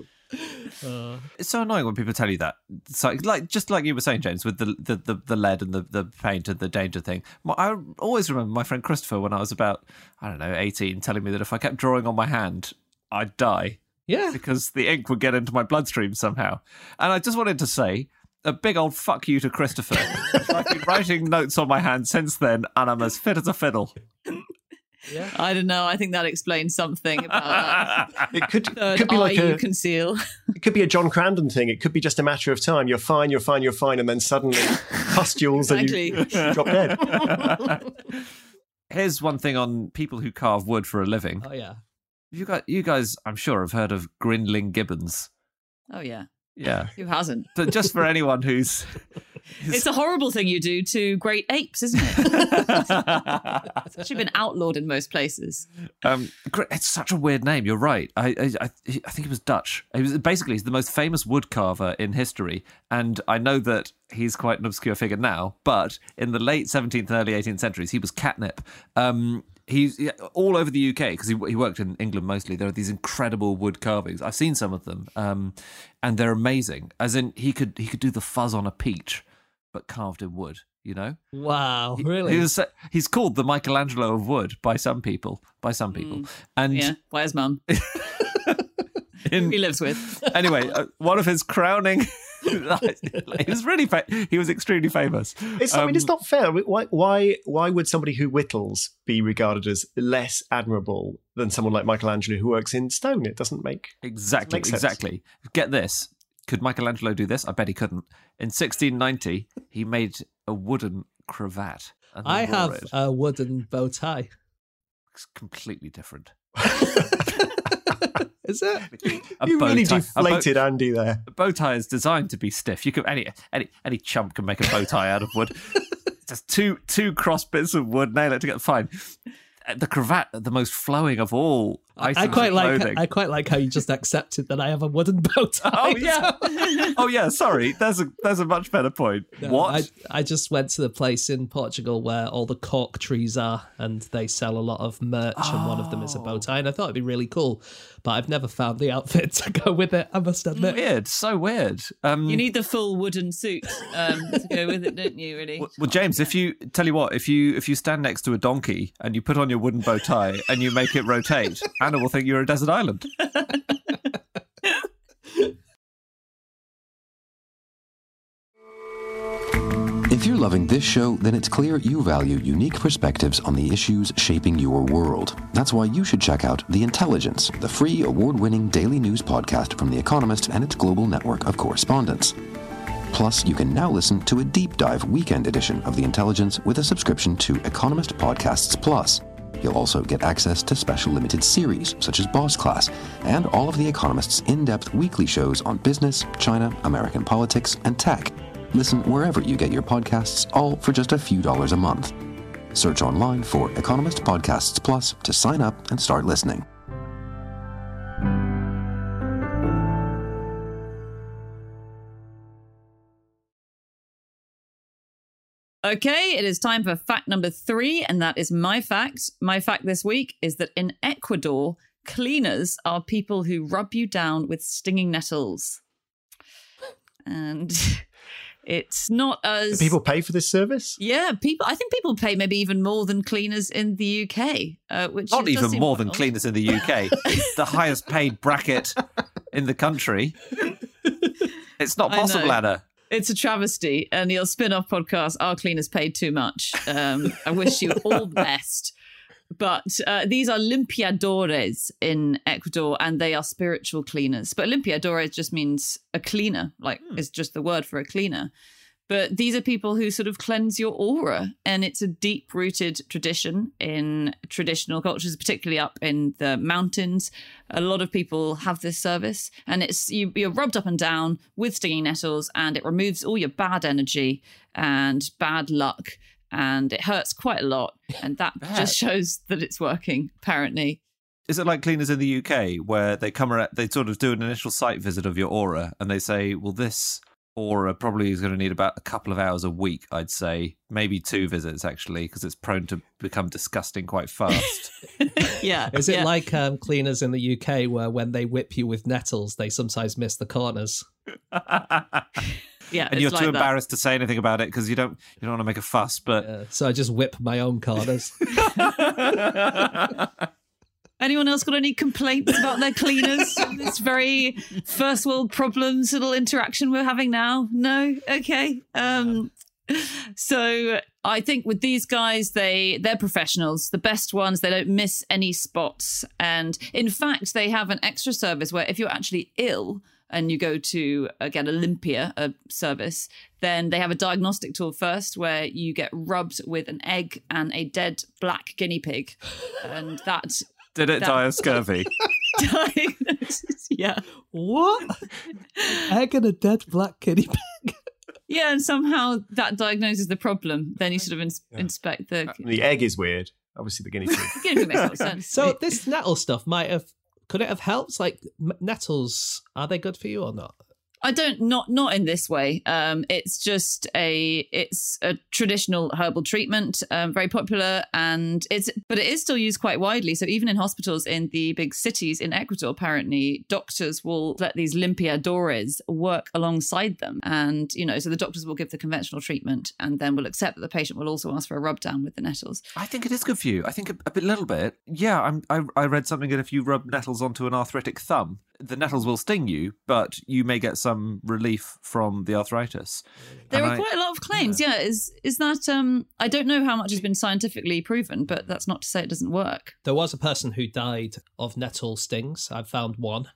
It's so annoying when people tell you that. So, like, just like you were saying, James, with the the, the, the lead and the, the paint and the danger thing. My, I always remember my friend Christopher when I was about, I don't know, eighteen, telling me that if I kept drawing on my hand, I'd die Yeah. because the ink would get into my bloodstream somehow. And I just wanted to say a big old fuck you to Christopher. I've been writing notes on my hand since then, and I'm as fit as a fiddle. I don't know. I think that explains something about that It could third could be eye like you a conceal. it could be a John Crandon thing. It could be just a matter of time. You're fine, you're fine, you're fine, and then suddenly pustules and you drop dead. Here's one thing on people who carve wood for a living. Oh, yeah. You guys, you guys, I'm sure, have heard of Grindling Gibbons. Oh, yeah. Yeah. Who hasn't? But just for anyone who's... It's a horrible thing you do to great apes, isn't it? It's actually been outlawed in most places. um, gr- it's such a weird name. You're right. I, I, I I think he was Dutch. He was basically he's the most famous wood carver in history, and I know that he's quite an obscure figure now. But in the late seventeenth and early eighteenth centuries, he was catnip. Um, He's yeah, all over the U K because he, he worked in England mostly. There are these incredible wood carvings. I've seen some of them, um, and they're amazing. As in, he could he could do the fuzz on a peach, but carved in wood. You know, Wow, He- really? He was, he's called the Michelangelo of wood by some people. By some people, and Yeah. Why his mum? in- He lives with. anyway, uh, one of his crowning. he was really fa- he was extremely famous. It's, I mean, it's Um, not fair. Why, why, why would somebody who whittles be regarded as less admirable than someone like Michelangelo who works in stone? It doesn't make Exactly, Makes sense. exactly. Get this. Could Michelangelo do this? I bet he couldn't. In sixteen ninety, he made a wooden cravat. And I have it. a wooden bow tie. It's completely different. Is it? A You bow really tie- a bow- deflated Andy there. A bow tie is designed to be stiff. You could any any any chump can make a bow tie out of wood. Just two two cross bits of wood, nail it together. Fine. The cravat, the most flowing of all items I quite of like. clothing. I quite like how you just accepted that I have a wooden bow tie. Oh yeah. Oh yeah. Sorry. There's a there's a much better point. No, what? I, I just went to the place in Portugal where all the cork trees are, and they sell a lot of merch, oh. and one of them is a bow tie, and I thought it'd be really cool, but I've never found the outfit to go with it. I must admit. Weird. So weird. Um, you need the full wooden suit um, to go with it, don't you? Really. Well, well, James, if you tell you what, if you if you stand next to a donkey and you put on your wooden bow tie and you make it rotate, Anna will think you're a desert island. If you're loving this show, then it's clear you value unique perspectives on the issues shaping your world. That's why you should check out The Intelligence, the free award-winning daily news podcast from The Economist and its global network of correspondents. Plus, you can now listen to a deep dive weekend edition of The Intelligence with a subscription to Economist Podcasts Plus. You'll also get access to special limited series, such as Boss Class, and all of The Economist's in-depth weekly shows on business, China, American politics, and tech. Listen wherever you get your podcasts, all for just a few dollars a month. Search online for Economist Podcasts Plus to sign up and start listening. Okay, it is time for fact number three, and that is my fact. My fact this week is that in Ecuador, cleaners are people who rub you down with stinging nettles. And it's not as... Do people pay for this service? Yeah, people. I think people pay maybe even more than cleaners in the U K. Uh, which Not does even seem more quite than odd. cleaners in the U K. The highest paid bracket in the country. It's not I know. possible, Anna. It's a travesty. And your spin-off podcast, Our Cleaners Paid Too Much. Um, I wish you all the best. But uh, these are limpiadores in Ecuador, and they are spiritual cleaners. But limpiadores just means a cleaner, like hmm. it's just the word for a cleaner. But these are people who sort of cleanse your aura, and it's a deep-rooted tradition in traditional cultures, particularly up in the mountains. A lot of people have this service, and it's you, you're rubbed up and down with stinging nettles, and it removes all your bad energy and bad luck, and it hurts quite a lot, and that just shows that it's working, apparently. Is it like cleaners in the U K, where they come around, they sort of do an initial site visit of your aura, and they say, well, this aura probably is going to need about a couple of hours a week, I'd say. Maybe two visits, actually, because it's prone to become disgusting quite fast. Yeah. Is it yeah. like um, cleaners in the U K where when they whip you with nettles, they sometimes miss the corners? Yeah, and you're it's too like embarrassed to say anything about it because you don't you don't want to make a fuss. But Yeah, so I just whip my own corners. Anyone else got any complaints about their cleaners? This very first world problems little interaction we're having now? No? Okay. Um, so I think with these guys, they, they're professionals, the best ones. They don't miss any spots. And in fact, they have an extra service where if you're actually ill and you go to, again, Olympia, a service, then they have a diagnostic tool first where you get rubbed with an egg and a dead black guinea pig. And that... Did it that die of scurvy? Diagnosis, yeah. What? Egg and a dead black guinea pig? Yeah, and somehow that diagnoses the problem. Then you sort of ins- Yeah. inspect the... The egg is weird. Obviously, the guinea pig. Guinea pig makes a lot of sense. So this nettle stuff might have... Could it have helped? Like, m- nettles, are they good for you or not? I don't not not in this way. Um, it's just a it's a traditional herbal treatment, um, very popular, and it's but it is still used quite widely. So even in hospitals in the big cities in Ecuador, apparently doctors will let these limpiadores work alongside them, and you know, so the doctors will give the conventional treatment, and then will accept that the patient will also ask for a rub down with the nettles. I think it is good for you. I think a, a bit, little bit. Yeah, I'm, I I read something that if you rub nettles onto an arthritic thumb, the nettles will sting you, but you may get some relief from the arthritis. There And are I- quite a lot of claims. Yeah, is is that? Um, I don't know how much has been scientifically proven, but that's not to say it doesn't work. There was a person who died of nettle stings. I found one.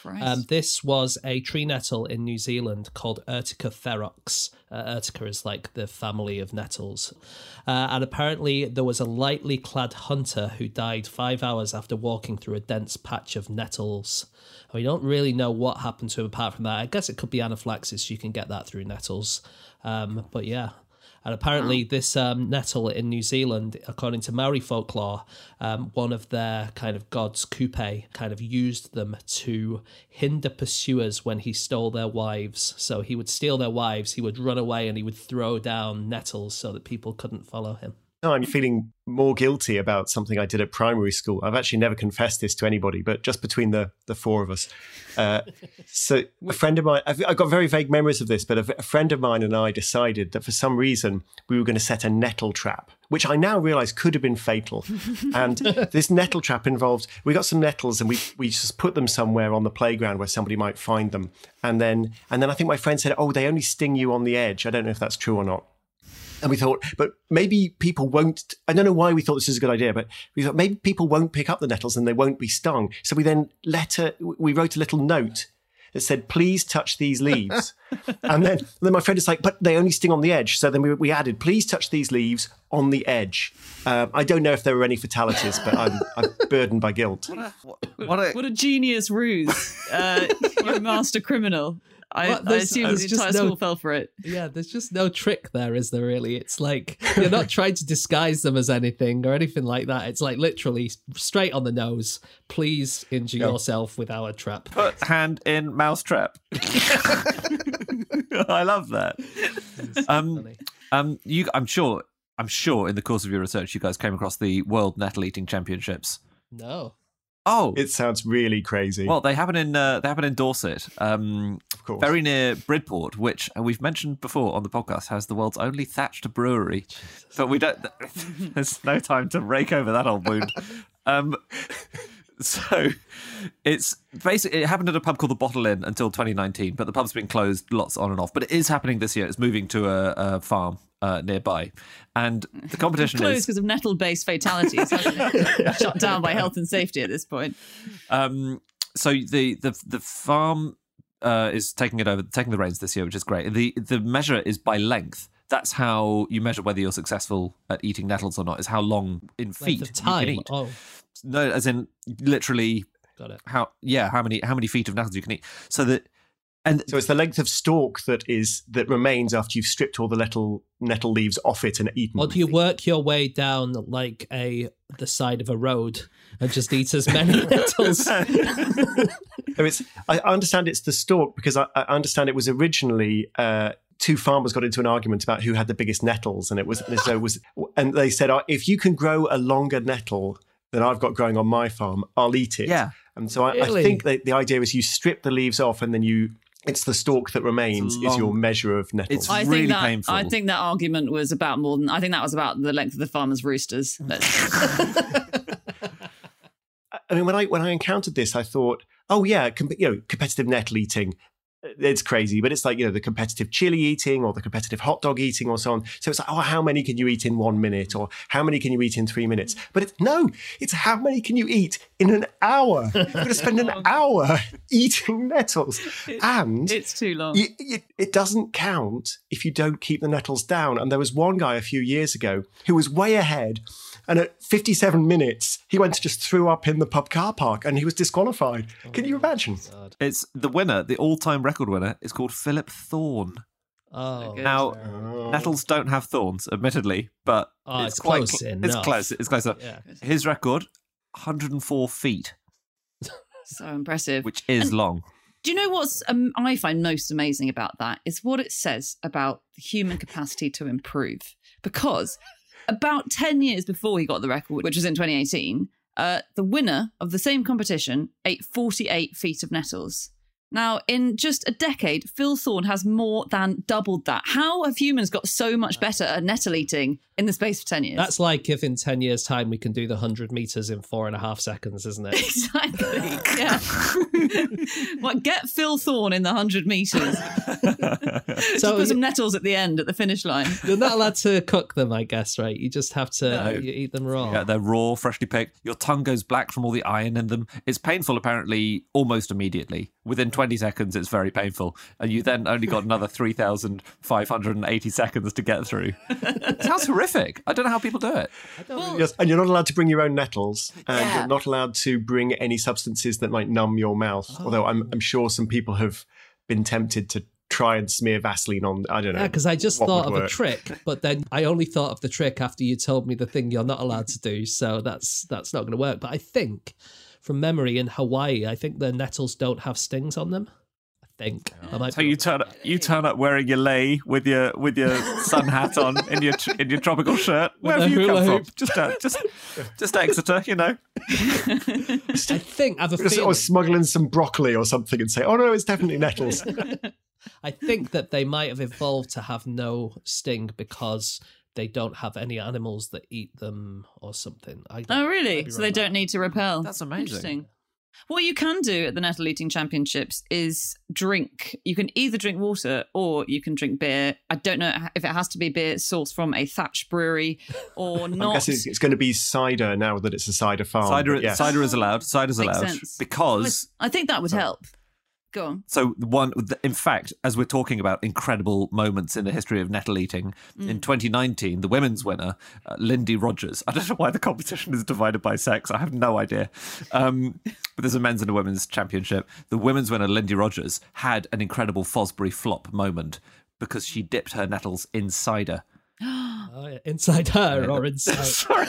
Christ. Um, this was a tree nettle in New Zealand called Urtica ferox. Uh, Urtica is like the family of nettles. Uh, and apparently there was a lightly clad hunter who died five hours after walking through a dense patch of nettles. And we don't really know what happened to him apart from that. I guess it could be anaphylaxis. You can get that through nettles. Um, but yeah. And apparently this um, nettle in New Zealand, according to Maori folklore, um, one of their kind of gods, Kupe, kind of used them to hinder pursuers when he stole their wives. So he would steal their wives, he would run away, and he would throw down nettles so that people couldn't follow him. No, I'm feeling more guilty about something I did at primary school. I've actually never confessed this to anybody, but just between the, the four of us. Uh, so a friend of mine, I've, I've got very vague memories of this, but a, a friend of mine and I decided that for some reason we were going to set a nettle trap, which I now realise could have been fatal. And this nettle trap involved, we got some nettles and we we just put them somewhere on the playground where somebody might find them. And then, and then I think my friend said, oh, they only sting you on the edge. I don't know if that's true or not. And we thought, but maybe people won't, I don't know why we thought this was a good idea, but we thought maybe people won't pick up the nettles and they won't be stung. So we then let a, we wrote a little note that said, please touch these leaves. and, then, and then my friend is like, but they only sting on the edge. So then we, we added, please touch these leaves on the edge. Um, I don't know if there were any fatalities, but I'm, I'm burdened by guilt. What a, what a, What a genius ruse. Uh, you're a master criminal. I, Well, I there's- assume there's the just entire no- school fell for it. Yeah, there's just no trick there, is there really? It's like, you're not trying to disguise them as anything or anything like that. It's like literally straight on the nose. Please injure Yeah. yourself with our trap. put hand in mousetrap. I love that. Um, Funny. um, you, I'm sure, I'm sure, in the course of your research, you guys came across the World Nettle Eating Championships. No. Oh, It sounds really crazy. well, they happen in uh, they happen in Dorset, um, of course. very near Bridport, which uh, we've mentioned before on the podcast has the world's only thatched brewery. But we don't. There's no time to rake over that old wound. Um, so it's basically it happened at a pub called the Bottle Inn until twenty nineteen, but the pub's been closed lots on and off. But it is happening this year. It's moving to a, a farm uh, nearby, and the competition Closed is because of nettle-based fatalities, hasn't it? Shut down by health and safety at this point. Um, so the the the farm uh, is taking it over, taking the reins this year, which is great. the The measure is by length. That's how you measure whether you're successful at eating nettles or not. Is how long in feet Length of you time. can eat. Oh, No, as in literally got it. how yeah how many how many feet of nettles you can eat. So that and So it's the length of stalk that is that remains after you've stripped all the nettle nettle leaves off it and eaten Or them. do you work your way down like a the side of a road and just eat as many nettles? So it's, I understand it's the stalk because I, I understand it was originally uh, two farmers got into an argument about who had the biggest nettles, and it was so it was, and they said, oh, if you can grow a longer nettle than I've got growing on my farm, I'll eat it. Yeah. And so I, Really? I think that the idea is you strip the leaves off and then you. It's the stalk that remains It's is your long- measure of nettles. It's I really think that painful. I think that argument was about more than I think that was about the length of the farmer's roosters. But I mean, when I when I encountered this, I thought, oh yeah, com- you know, competitive nettle eating, it's crazy, but it's like, you know, the competitive chili eating or the competitive hot dog eating or so on. So it's like, oh, how many can you eat in one minute, or how many can you eat in three minutes? But it's no, it's how many can you eat in an hour? You're going to spend an hour eating nettles, and it's too long. it, it, it doesn't count if you don't keep the nettles down. And there was one guy a few years ago who was way ahead. And at fifty-seven minutes, he went to just threw up in the pub car park and he was disqualified. Can you imagine? it's the winner, the all-time record winner, is called Philip Thorne. Oh, Good. Now, Oh. nettles don't have thorns, admittedly, but Oh, it's, it's quite close cl- enough. It's close. It's close enough. yeah. His record, one hundred four feet, So impressive. which is long. Do you know what's um, I find most amazing about that is what it says about the human capacity to improve. Because about ten years before he got the record, which was in twenty eighteen, uh, the winner of the same competition ate forty-eight feet of nettles. Now, in just a decade, Phil Thorne has more than doubled that. How have humans got so much better at nettle eating in the space of ten years? That's like if in ten years' time we can do the one hundred metres in four and a half seconds, isn't it? Exactly, yeah. Well, get Phil Thorne in the one hundred metres. Just So put some nettles at the end, at the finish line. You're not allowed to cook them, I guess, right? You just have to No. you eat them raw. Yeah, they're raw, freshly picked. Your tongue goes black from all the iron in them. It's painful, apparently, almost immediately. Within twenty seconds, it's very painful. And you then only got another three thousand five hundred eighty seconds to get through. It sounds horrific. I don't know how people do it. Yes, and you're not allowed to bring your own nettles, and Yeah. you're not allowed to bring any substances that might numb your mouth. Oh. Although I'm, I'm sure some people have been tempted to try and smear Vaseline on, I don't know. Yeah, because I just what thought of would a work. trick, but then I only thought of the trick after you told me the thing you're not allowed to do. So that's that's not going to work. But I think, from memory, in Hawaii, I think the nettles don't have stings on them. I think. I might So be you turn up, you turn up wearing your lei with your with your sun hat on in your in your tropical shirt. Where With have a you come hula from? hoop. Just uh, just just Exeter, you know. I think I have a Just- feeling. or smuggling some broccoli or something and say, oh no, it's definitely nettles. I think that they might have evolved to have no sting because they don't have any animals that eat them or something. I Oh, might really? be So wrong they about don't need to repel. That's amazing. Interesting. What you can do at the Nettle Eating Championships is drink. You can either drink water or you can drink beer. I don't know if it has to be beer sourced from a Thatch brewery or I not. guess it's, it's going to be cider now that it's a cider farm. Cider, but yes. cider is allowed. Cider's Makes allowed sense. because I think that would help. Go on. so the one. In fact, as we're talking about incredible moments in the history of nettle eating, in twenty nineteen, the women's winner, uh, Lindy Rogers. I don't know why the competition is divided by sex. I have no idea. Um, but there's a men's and a women's championship. The women's winner, Lindy Rogers, had an incredible Fosbury flop moment because she dipped her nettles in cider. Oh, yeah. Inside her or inside. Sorry.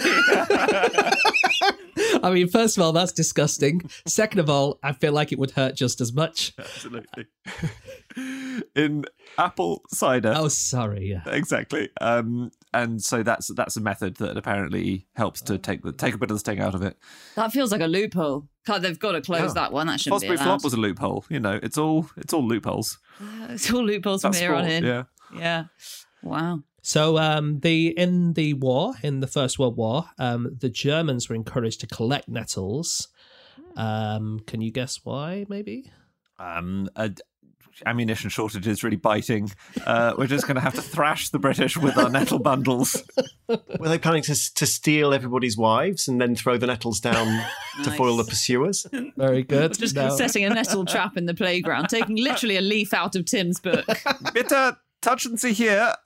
I mean, first of all, that's disgusting. Second of all, I feel like it would hurt just as much. Absolutely. In apple cider. Oh, sorry. Yeah. Exactly. Um, and so that's that's a method that apparently helps to take the take a bit of the sting out of it. That feels like a loophole. God, they've got to close Yeah. that one. That shouldn't be Fosbury allowed. flop was a loophole. You know, it's all it's all loopholes. It's all loopholes from That's here on sport, in. Yeah. Yeah. Wow. So, um, the in the war, in the First World War, um, the Germans were encouraged to collect nettles. Um, can you guess why? Maybe. Um, uh, ammunition shortage is really biting. Uh, we're just going to have to thrash the British with our nettle bundles. Were they planning to, to steal everybody's wives and then throw the nettles down to Nice. foil the pursuers? Very good. Just No. setting a nettle trap in the playground, taking literally a leaf out of Tim's book. Bitte, touch and see here.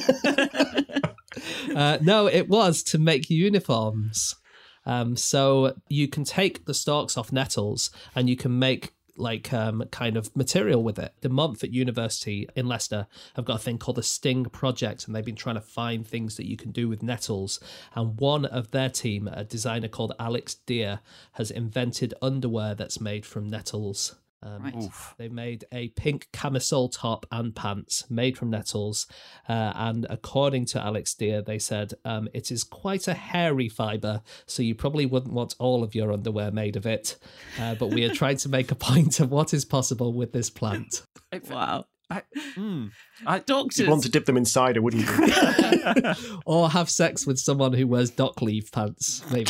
Uh, no, it was to make uniforms. Um, so you can take the stalks off nettles and you can make like um, kind of material with it. The Montfort University in Leicester have got a thing called the Sting Project, and they've been trying to find things that you can do with nettles. And one of their team, a designer called Alex Deer, has invented underwear that's made from nettles. Um, Right. They made a pink camisole top and pants made from nettles. Uh, and according to Alex Deer, they said um, it is quite a hairy fibre, so you probably wouldn't want all of your underwear made of it. Uh, but we are trying to make a point of what is possible with this plant. Wow. I, mm, I, Doctors. You'd want to dip them in cider, wouldn't you? Or have sex with someone who wears dock leaf pants, maybe.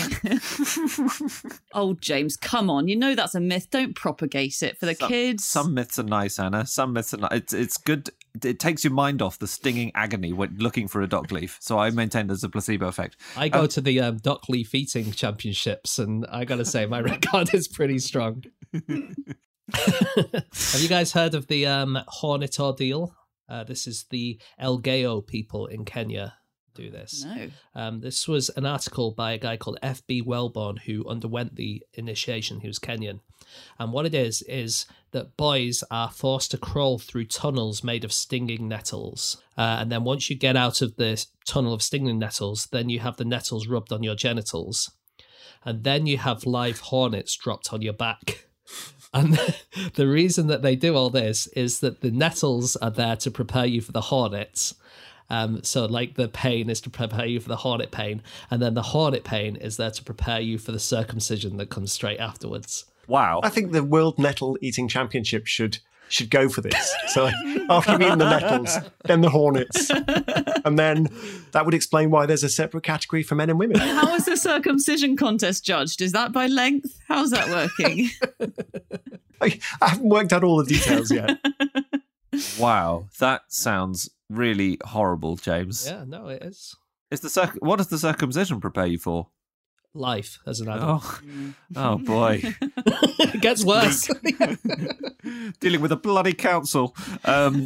Oh, James, come on. You know that's a myth. Don't propagate it for the some, kids. Some myths are nice, Anna. Some myths are nice. It's, it's good. It takes your mind off the stinging agony when looking for a dock leaf. So I maintain there's a placebo effect. I go to the um, dock leaf eating championships, and I gotta say, my record is pretty strong. Have you guys heard of the um, Hornet ordeal? Uh, this is the Elgeyo people in Kenya do this. No. Um, this was an article by a guy called F B Wellborn who underwent the initiation. He was Kenyan. And what it is, is that boys are forced to crawl through tunnels made of stinging nettles. Uh, and then once you get out of the tunnel of stinging nettles, then you have the nettles rubbed on your genitals. And then you have live hornets dropped on your back. And the reason that they do all this is that the nettles are there to prepare you for the hornets. Um, so like the pain is to prepare you for the hornet pain. And then the hornet pain is there to prepare you for the circumcision that comes straight afterwards. Wow. I think the World Nettle Eating Championship should should go for this. So like, after you've eaten the nettles, then the hornets. And then that would explain why there's a separate category for men and women. How is the circumcision contest judged? Is that by length? How's that working? I, I haven't worked out all the details yet. Wow. That sounds really horrible, James. Yeah, no, it is. Is the circ- what does the circumcision prepare you for? Life as an adult. Oh, oh boy. It gets worse. Dealing with a bloody council. Um,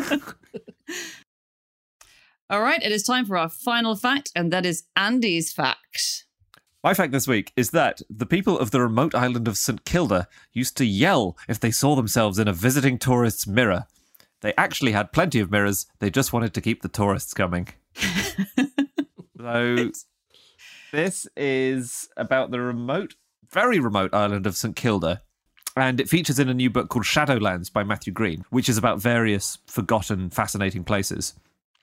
All right, it is time for our final fact, and that is Andy's fact. my fact this week is that the people of the remote island of St Kilda used to yell if they saw themselves in a visiting tourist's mirror. They actually had plenty of mirrors. They just wanted to keep the tourists coming. So this is about the remote, very remote island of St Kilda. And it features in a new book called Shadowlands by Matthew Green, which is about various forgotten, fascinating places.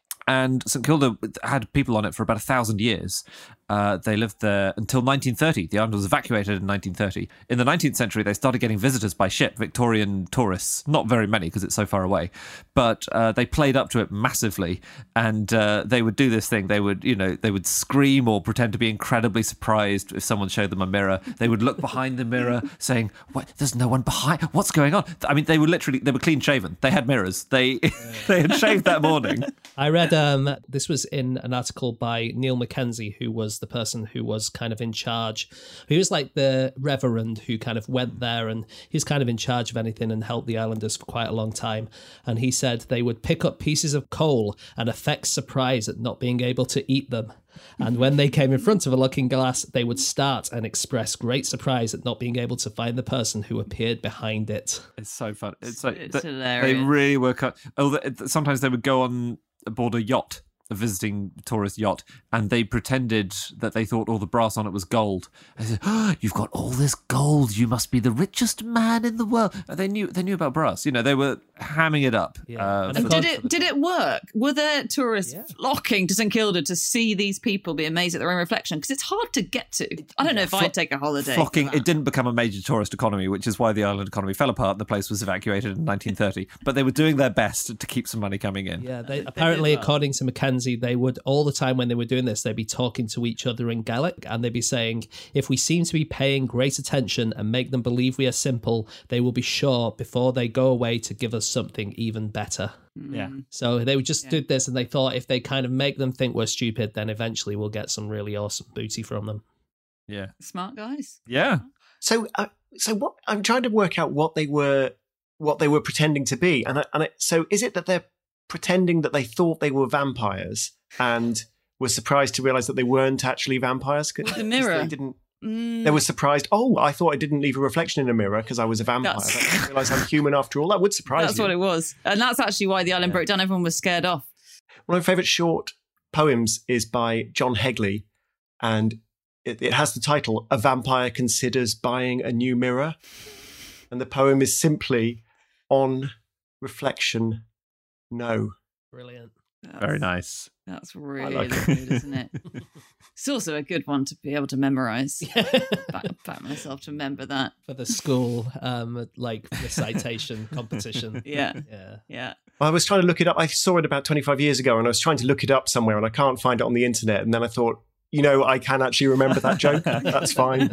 And St Kilda had people on it for about a thousand years. Uh, they lived there until nineteen thirty. The island was evacuated in nineteen thirty. In the nineteenth century, they started getting visitors by ship, Victorian tourists. Not very many because it's so far away. But uh, they played up to it massively. And uh, they would do this thing. They would, you know, they would scream or pretend to be incredibly surprised if someone showed them a mirror. They would look behind the mirror saying, "What? There's no one behind. What's going on?" I mean, they were literally, they were clean shaven. They had mirrors. They, they had shaved that morning. I read um, this was in an article by Neil Mackenzie, who was the person who was kind of in charge. He was like the reverend who kind of went there, and he's kind of in charge of anything and helped the islanders for quite a long time. And he said they would pick up pieces of coal and affect surprise at not being able to eat them. And when they came in front of a looking glass, they would start and express great surprise at not being able to find the person who appeared behind it. It's so fun. It's like It's th- hilarious. They really were. Cut. Oh, th- sometimes they would go on aboard a yacht, a visiting tourist yacht, and they pretended that they thought all the brass on it was gold. They said, "Oh, you've got all this gold. You must be the richest man in the world." And they knew. They knew about brass. You know, they were hamming it up. Yeah. Uh, And And for- did it did it work? Were there tourists Yeah. flocking to St Kilda to see these people be amazed at their own reflection? Because it's hard to get to. I don't know if Flo- I'd take a holiday. for flocking. that. It didn't become a major tourist economy, which is why the island economy fell apart and the place was evacuated in nineteen thirty. But they were doing their best to keep some money coming in. Yeah, they, apparently, well. according to Mackenzie, they would all the time when they were doing this, they'd be talking to each other in Gaelic, and they'd be saying, if we seem to be paying great attention and make them believe we are simple, they will be sure before they go away to give us something even better. Yeah. So they would just do this, and they thought if they kind of make them think we're stupid, then eventually we'll get some really awesome booty from them. Yeah. Smart guys. Yeah. So, uh, so what? I'm trying to work out what they were, what they were pretending to be, and I, and I, so is it that they're pretending that they thought they were vampires and were surprised to realize that they weren't actually vampires? 'Cause The mirror. They didn't. Mm, They were surprised. Oh, I thought I didn't leave a reflection in a mirror because I was a vampire. That's- I didn't realize I'm human after all. That would surprise that's you. what it was. And that's actually why the island broke down. Everyone was scared off. One of my favourite short poems is by John Hegley, and it, it has the title, "A Vampire Considers Buying a New Mirror." And the poem is simply, "On reflection, no." Brilliant. That's, Very nice. That's really like it. good, isn't it? It's also a good one to be able to memorize. back, back myself to remember that. For the school, um, like recitation competition. Yeah. Yeah. Yeah. I was trying to look it up. I saw it about twenty-five years ago, and I was trying to look it up somewhere, and I can't find it on the internet. And then I thought, you know, I can actually remember that joke. That's fine.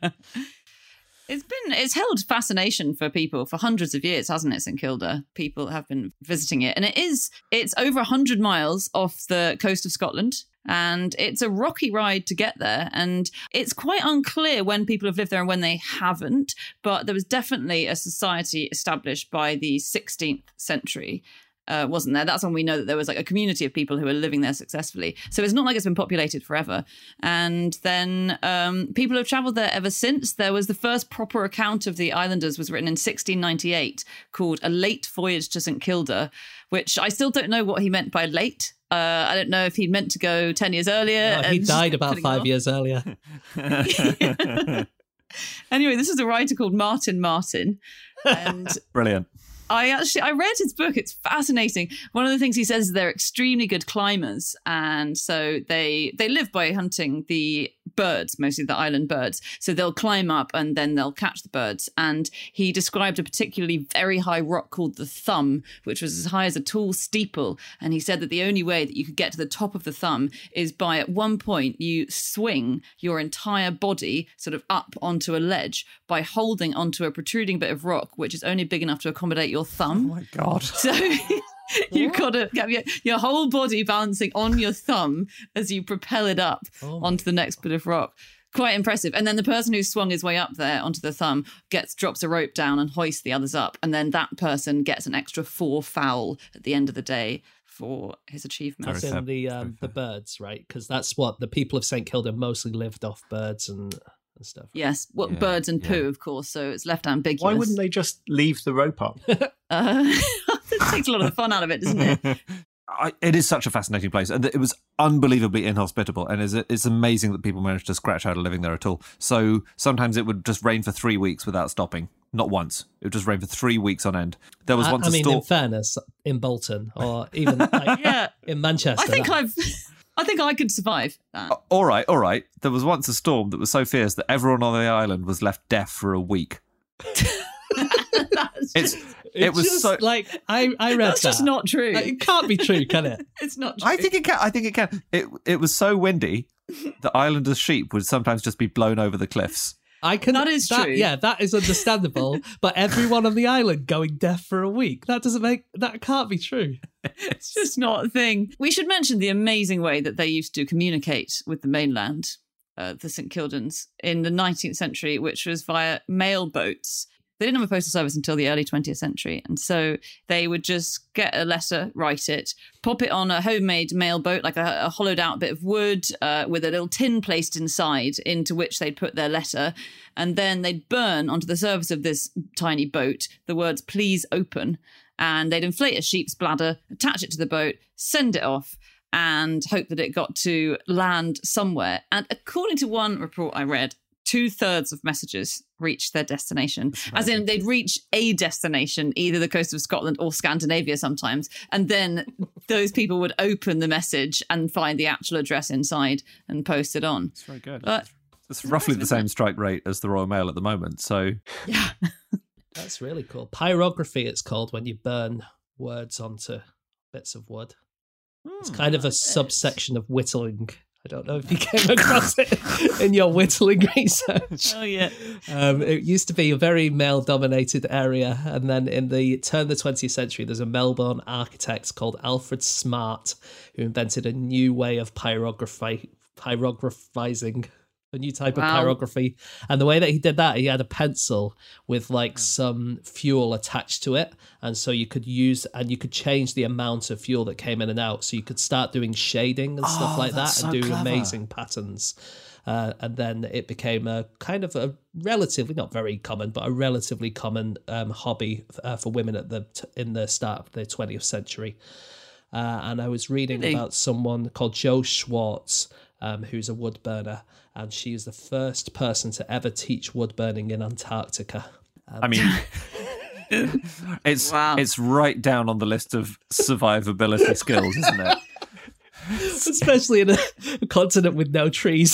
It's been it's held fascination for people for hundreds of years, hasn't it, St Kilda? People have been visiting it. And it is it's over one hundred miles off the coast of Scotland. And it's a rocky ride to get there. And it's quite unclear when people have lived there and when they haven't. But there was definitely a society established by the sixteenth century. Uh, wasn't there? That's when we know that there was like a community of people who were living there successfully. So it's not like it's been populated forever. And then um, people have travelled there ever since. There was the first proper account of the islanders was written in sixteen ninety-eight called A Late Voyage to St Kilda, which I still don't know what he meant by late. Uh, I don't know if he'd meant to go ten years earlier. No, he and died about putting it five off. years earlier. Anyway, this is a writer called Martin Martin. And Brilliant. I actually I read his book. It's fascinating. One of the things he says is they're extremely good climbers, and so they they live by hunting the birds, mostly the island birds. So they'll climb up and then they'll catch the birds. And he described a particularly very high rock called the Thumb, which was as high as a tall steeple. And he said that the only way that you could get to the top of the Thumb is by, at one point, you swing your entire body sort of up onto a ledge by holding onto a protruding bit of rock, which is only big enough to accommodate your thumb. Oh my God. So you've got to have your, your whole body balancing on your thumb as you propel it up oh onto the next bit of rock. Quite impressive. And then the person who swung his way up there onto the Thumb gets drops a rope down and hoists the others up. And then that person gets an extra four foul at the end of the day for his achievement. That's in the um, the birds, right? Because that's what the people of Saint Kilda mostly lived off, birds and, and stuff. Yes, well, yeah, birds and poo, yeah. of course. So it's left ambiguous. Why wouldn't they just leave the rope up? uh, it takes a lot of the fun out of it, doesn't it? I, it is such a fascinating place, and it was unbelievably inhospitable, and it's, it's amazing that people managed to scratch out a living there at all. So sometimes it would just rain for three weeks without stopping. Not once. It would just rain for three weeks on end. There was I, once I a mean, storm. in fairness, in Bolton or even like yeah. in Manchester. I think that... I've... I think I could survive that. All right, all right. There was once a storm that was so fierce that everyone on the island was left deaf for a week. it's it it's was just, so like I I read that's that. just not true. Like, it can't be true, can it? It's not true. I think it can. I think it can. It it was so windy, the islanders' sheep would sometimes just be blown over the cliffs. I can. That is that, true. Yeah, that is understandable. But everyone on the island going deaf for a week, that doesn't make, that can't be true. It's just not a thing. We should mention the amazing way that they used to communicate with the mainland, uh, the St Kildans, in the nineteenth century, which was via mail boats. They didn't have a postal service until the early twentieth century. And so they would just get a letter, write it, pop it on a homemade mail boat, like a, a hollowed out bit of wood uh, with a little tin placed inside into which they'd put their letter. And then they'd burn onto the surface of this tiny boat the words, "Please open." And they'd inflate a sheep's bladder, attach it to the boat, send it off, and hope that it got to land somewhere. And according to one report I read, two-thirds of messages reached their destination. As in, they'd reach a destination, either the coast of Scotland or Scandinavia sometimes, and then those people would open the message and find the actual address inside and post it on. It's very good. But it's roughly the same strike rate as the Royal Mail at the moment, so... Yeah. That's really cool. Pyrography, it's called when you burn words onto bits of wood. It's kind of a subsection of whittling. I don't know if you came across it in your whittling research. Oh, yeah. Um, it used to be a very male-dominated area, and then in the turn of the twentieth century, there's a Melbourne architect called Alfred Smart who invented a new way of pyrography, pyrographizing, a new type wow. of pyrography. And the way that he did that, he had a pencil with like some fuel attached to it. And so you could use, and you could change the amount of fuel that came in and out. So you could start doing shading and stuff oh, like that so and do clever. amazing patterns. Uh, and then it became a kind of a relatively, not very common, but a relatively common um, hobby uh, for women at the in the start of the twentieth century. Uh, and I was reading really? about someone called Jo Schwartz, um, who's a wood burner, and she is the first person to ever teach wood burning in Antarctica. Um, I mean, it's wow. it's right down on the list of survivability skills, isn't it? Especially in a, a continent with no trees.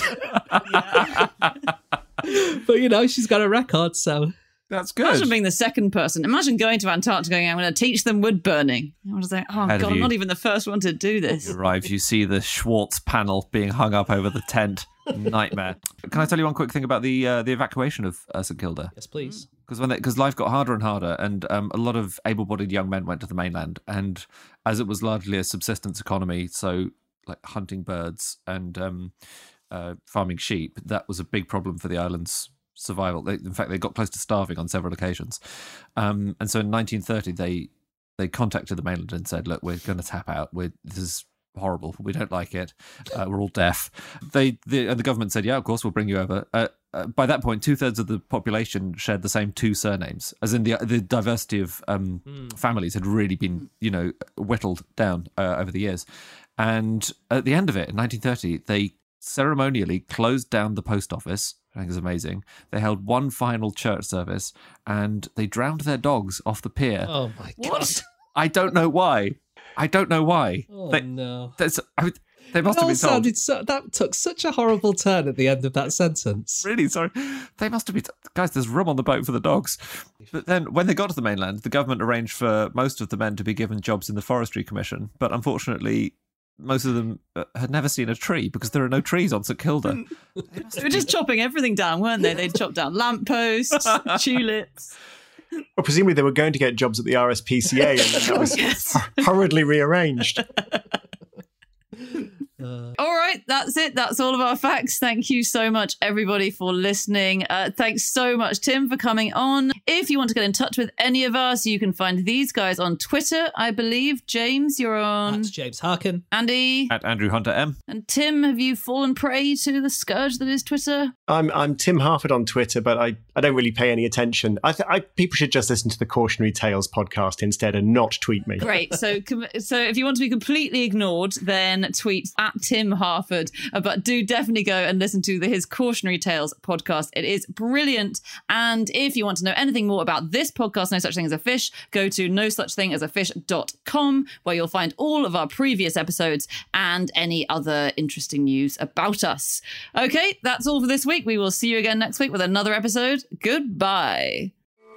But, you know, she's got a record, so... That's good. Imagine being the second person. Imagine going to Antarctica going, I'm going to teach them wood burning. I was like, oh, Ahead God, I'm not even the first one to do this. You arrive, you see the Schwartz panel being hung up over the tent. Nightmare. Can I tell you one quick thing about the uh, the evacuation of uh, St Kilda? Yes, please. Because when because life got harder and harder, and um, a lot of able-bodied young men went to the mainland, and as it was largely a subsistence economy, so like hunting birds and um, uh, farming sheep, that was a big problem for the island's survival. They, in fact, they got close to starving on several occasions. Um, and so in nineteen thirty, they they contacted the mainland and said, "Look, we're going to tap out. We're this is horrible. We don't like it. Uh, we're all deaf." They the, and the government said, "Yeah, of course, we'll bring you over." Uh, uh, by that point, two thirds of the population shared the same two surnames, as in the the diversity of um, mm. families had really been, you know, whittled down uh, over the years. And at the end of it, in nineteen thirty, they ceremonially closed down the post office. I think it's amazing. They held one final church service, and they drowned their dogs off the pier. Oh my God! What? I don't know why. I don't know why. Oh they, no! That's, I mean, They must It have all been told. sounded so, that took such a horrible turn at the end of that sentence. Really sorry. They must have been. Guys, there's room on the boat for the dogs. But then when they got to the mainland, the government arranged for most of the men to be given jobs in the Forestry Commission. But unfortunately, most of them uh, had never seen a tree because there are no trees on St Kilda. They were just chopping everything down, weren't they? They'd chop down lampposts, tulips. Well, presumably they were going to get jobs at the R S P C A, and then that was Yes. hurriedly rearranged. Uh, All right, that's it. That's all of our facts. Thank you so much, everybody, for listening. Uh, thanks so much, Tim, for coming on. If you want to get in touch with any of us, you can find these guys on Twitter, I believe. James, you're on. That's James Harkin. Andy. At Andrew Hunter M. And Tim, have you fallen prey to the scourge that is Twitter? I'm I'm Tim Harford on Twitter, but I, I don't really pay any attention. I, th- I people should just listen to the Cautionary Tales podcast instead and not tweet me. Great. So, com- so if you want to be completely ignored, then tweet at Tim Harford. Uh, but do definitely go and listen to the, his Cautionary Tales podcast. It is brilliant. And if you want to know anything more about this podcast, No Such Thing as a Fish, go to no such thing as a fish dot com, where you'll find all of our previous episodes and any other interesting news about us. Okay, that's all for this week. We will see you again next week with another episode. Goodbye.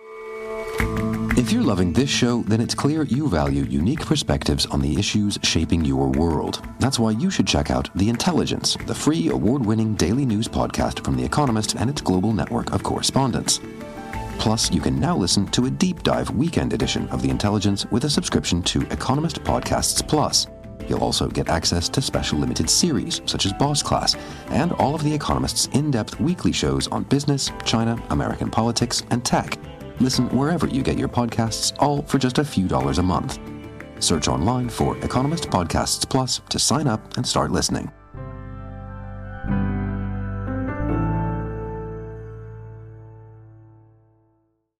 If you're loving this show, then it's clear you value unique perspectives on the issues shaping your world. That's why you should check out The Intelligence, the free award-winning daily news podcast from The Economist and its global network of correspondents. Plus, you can now listen to a deep dive weekend edition of The Intelligence with a subscription to Economist Podcasts Plus. You'll also get access to special limited series, such as Boss Class, and all of The Economist's in-depth weekly shows on business, China, American politics, and tech. Listen wherever you get your podcasts, all for just a few dollars a month. Search online for Economist Podcasts Plus to sign up and start listening.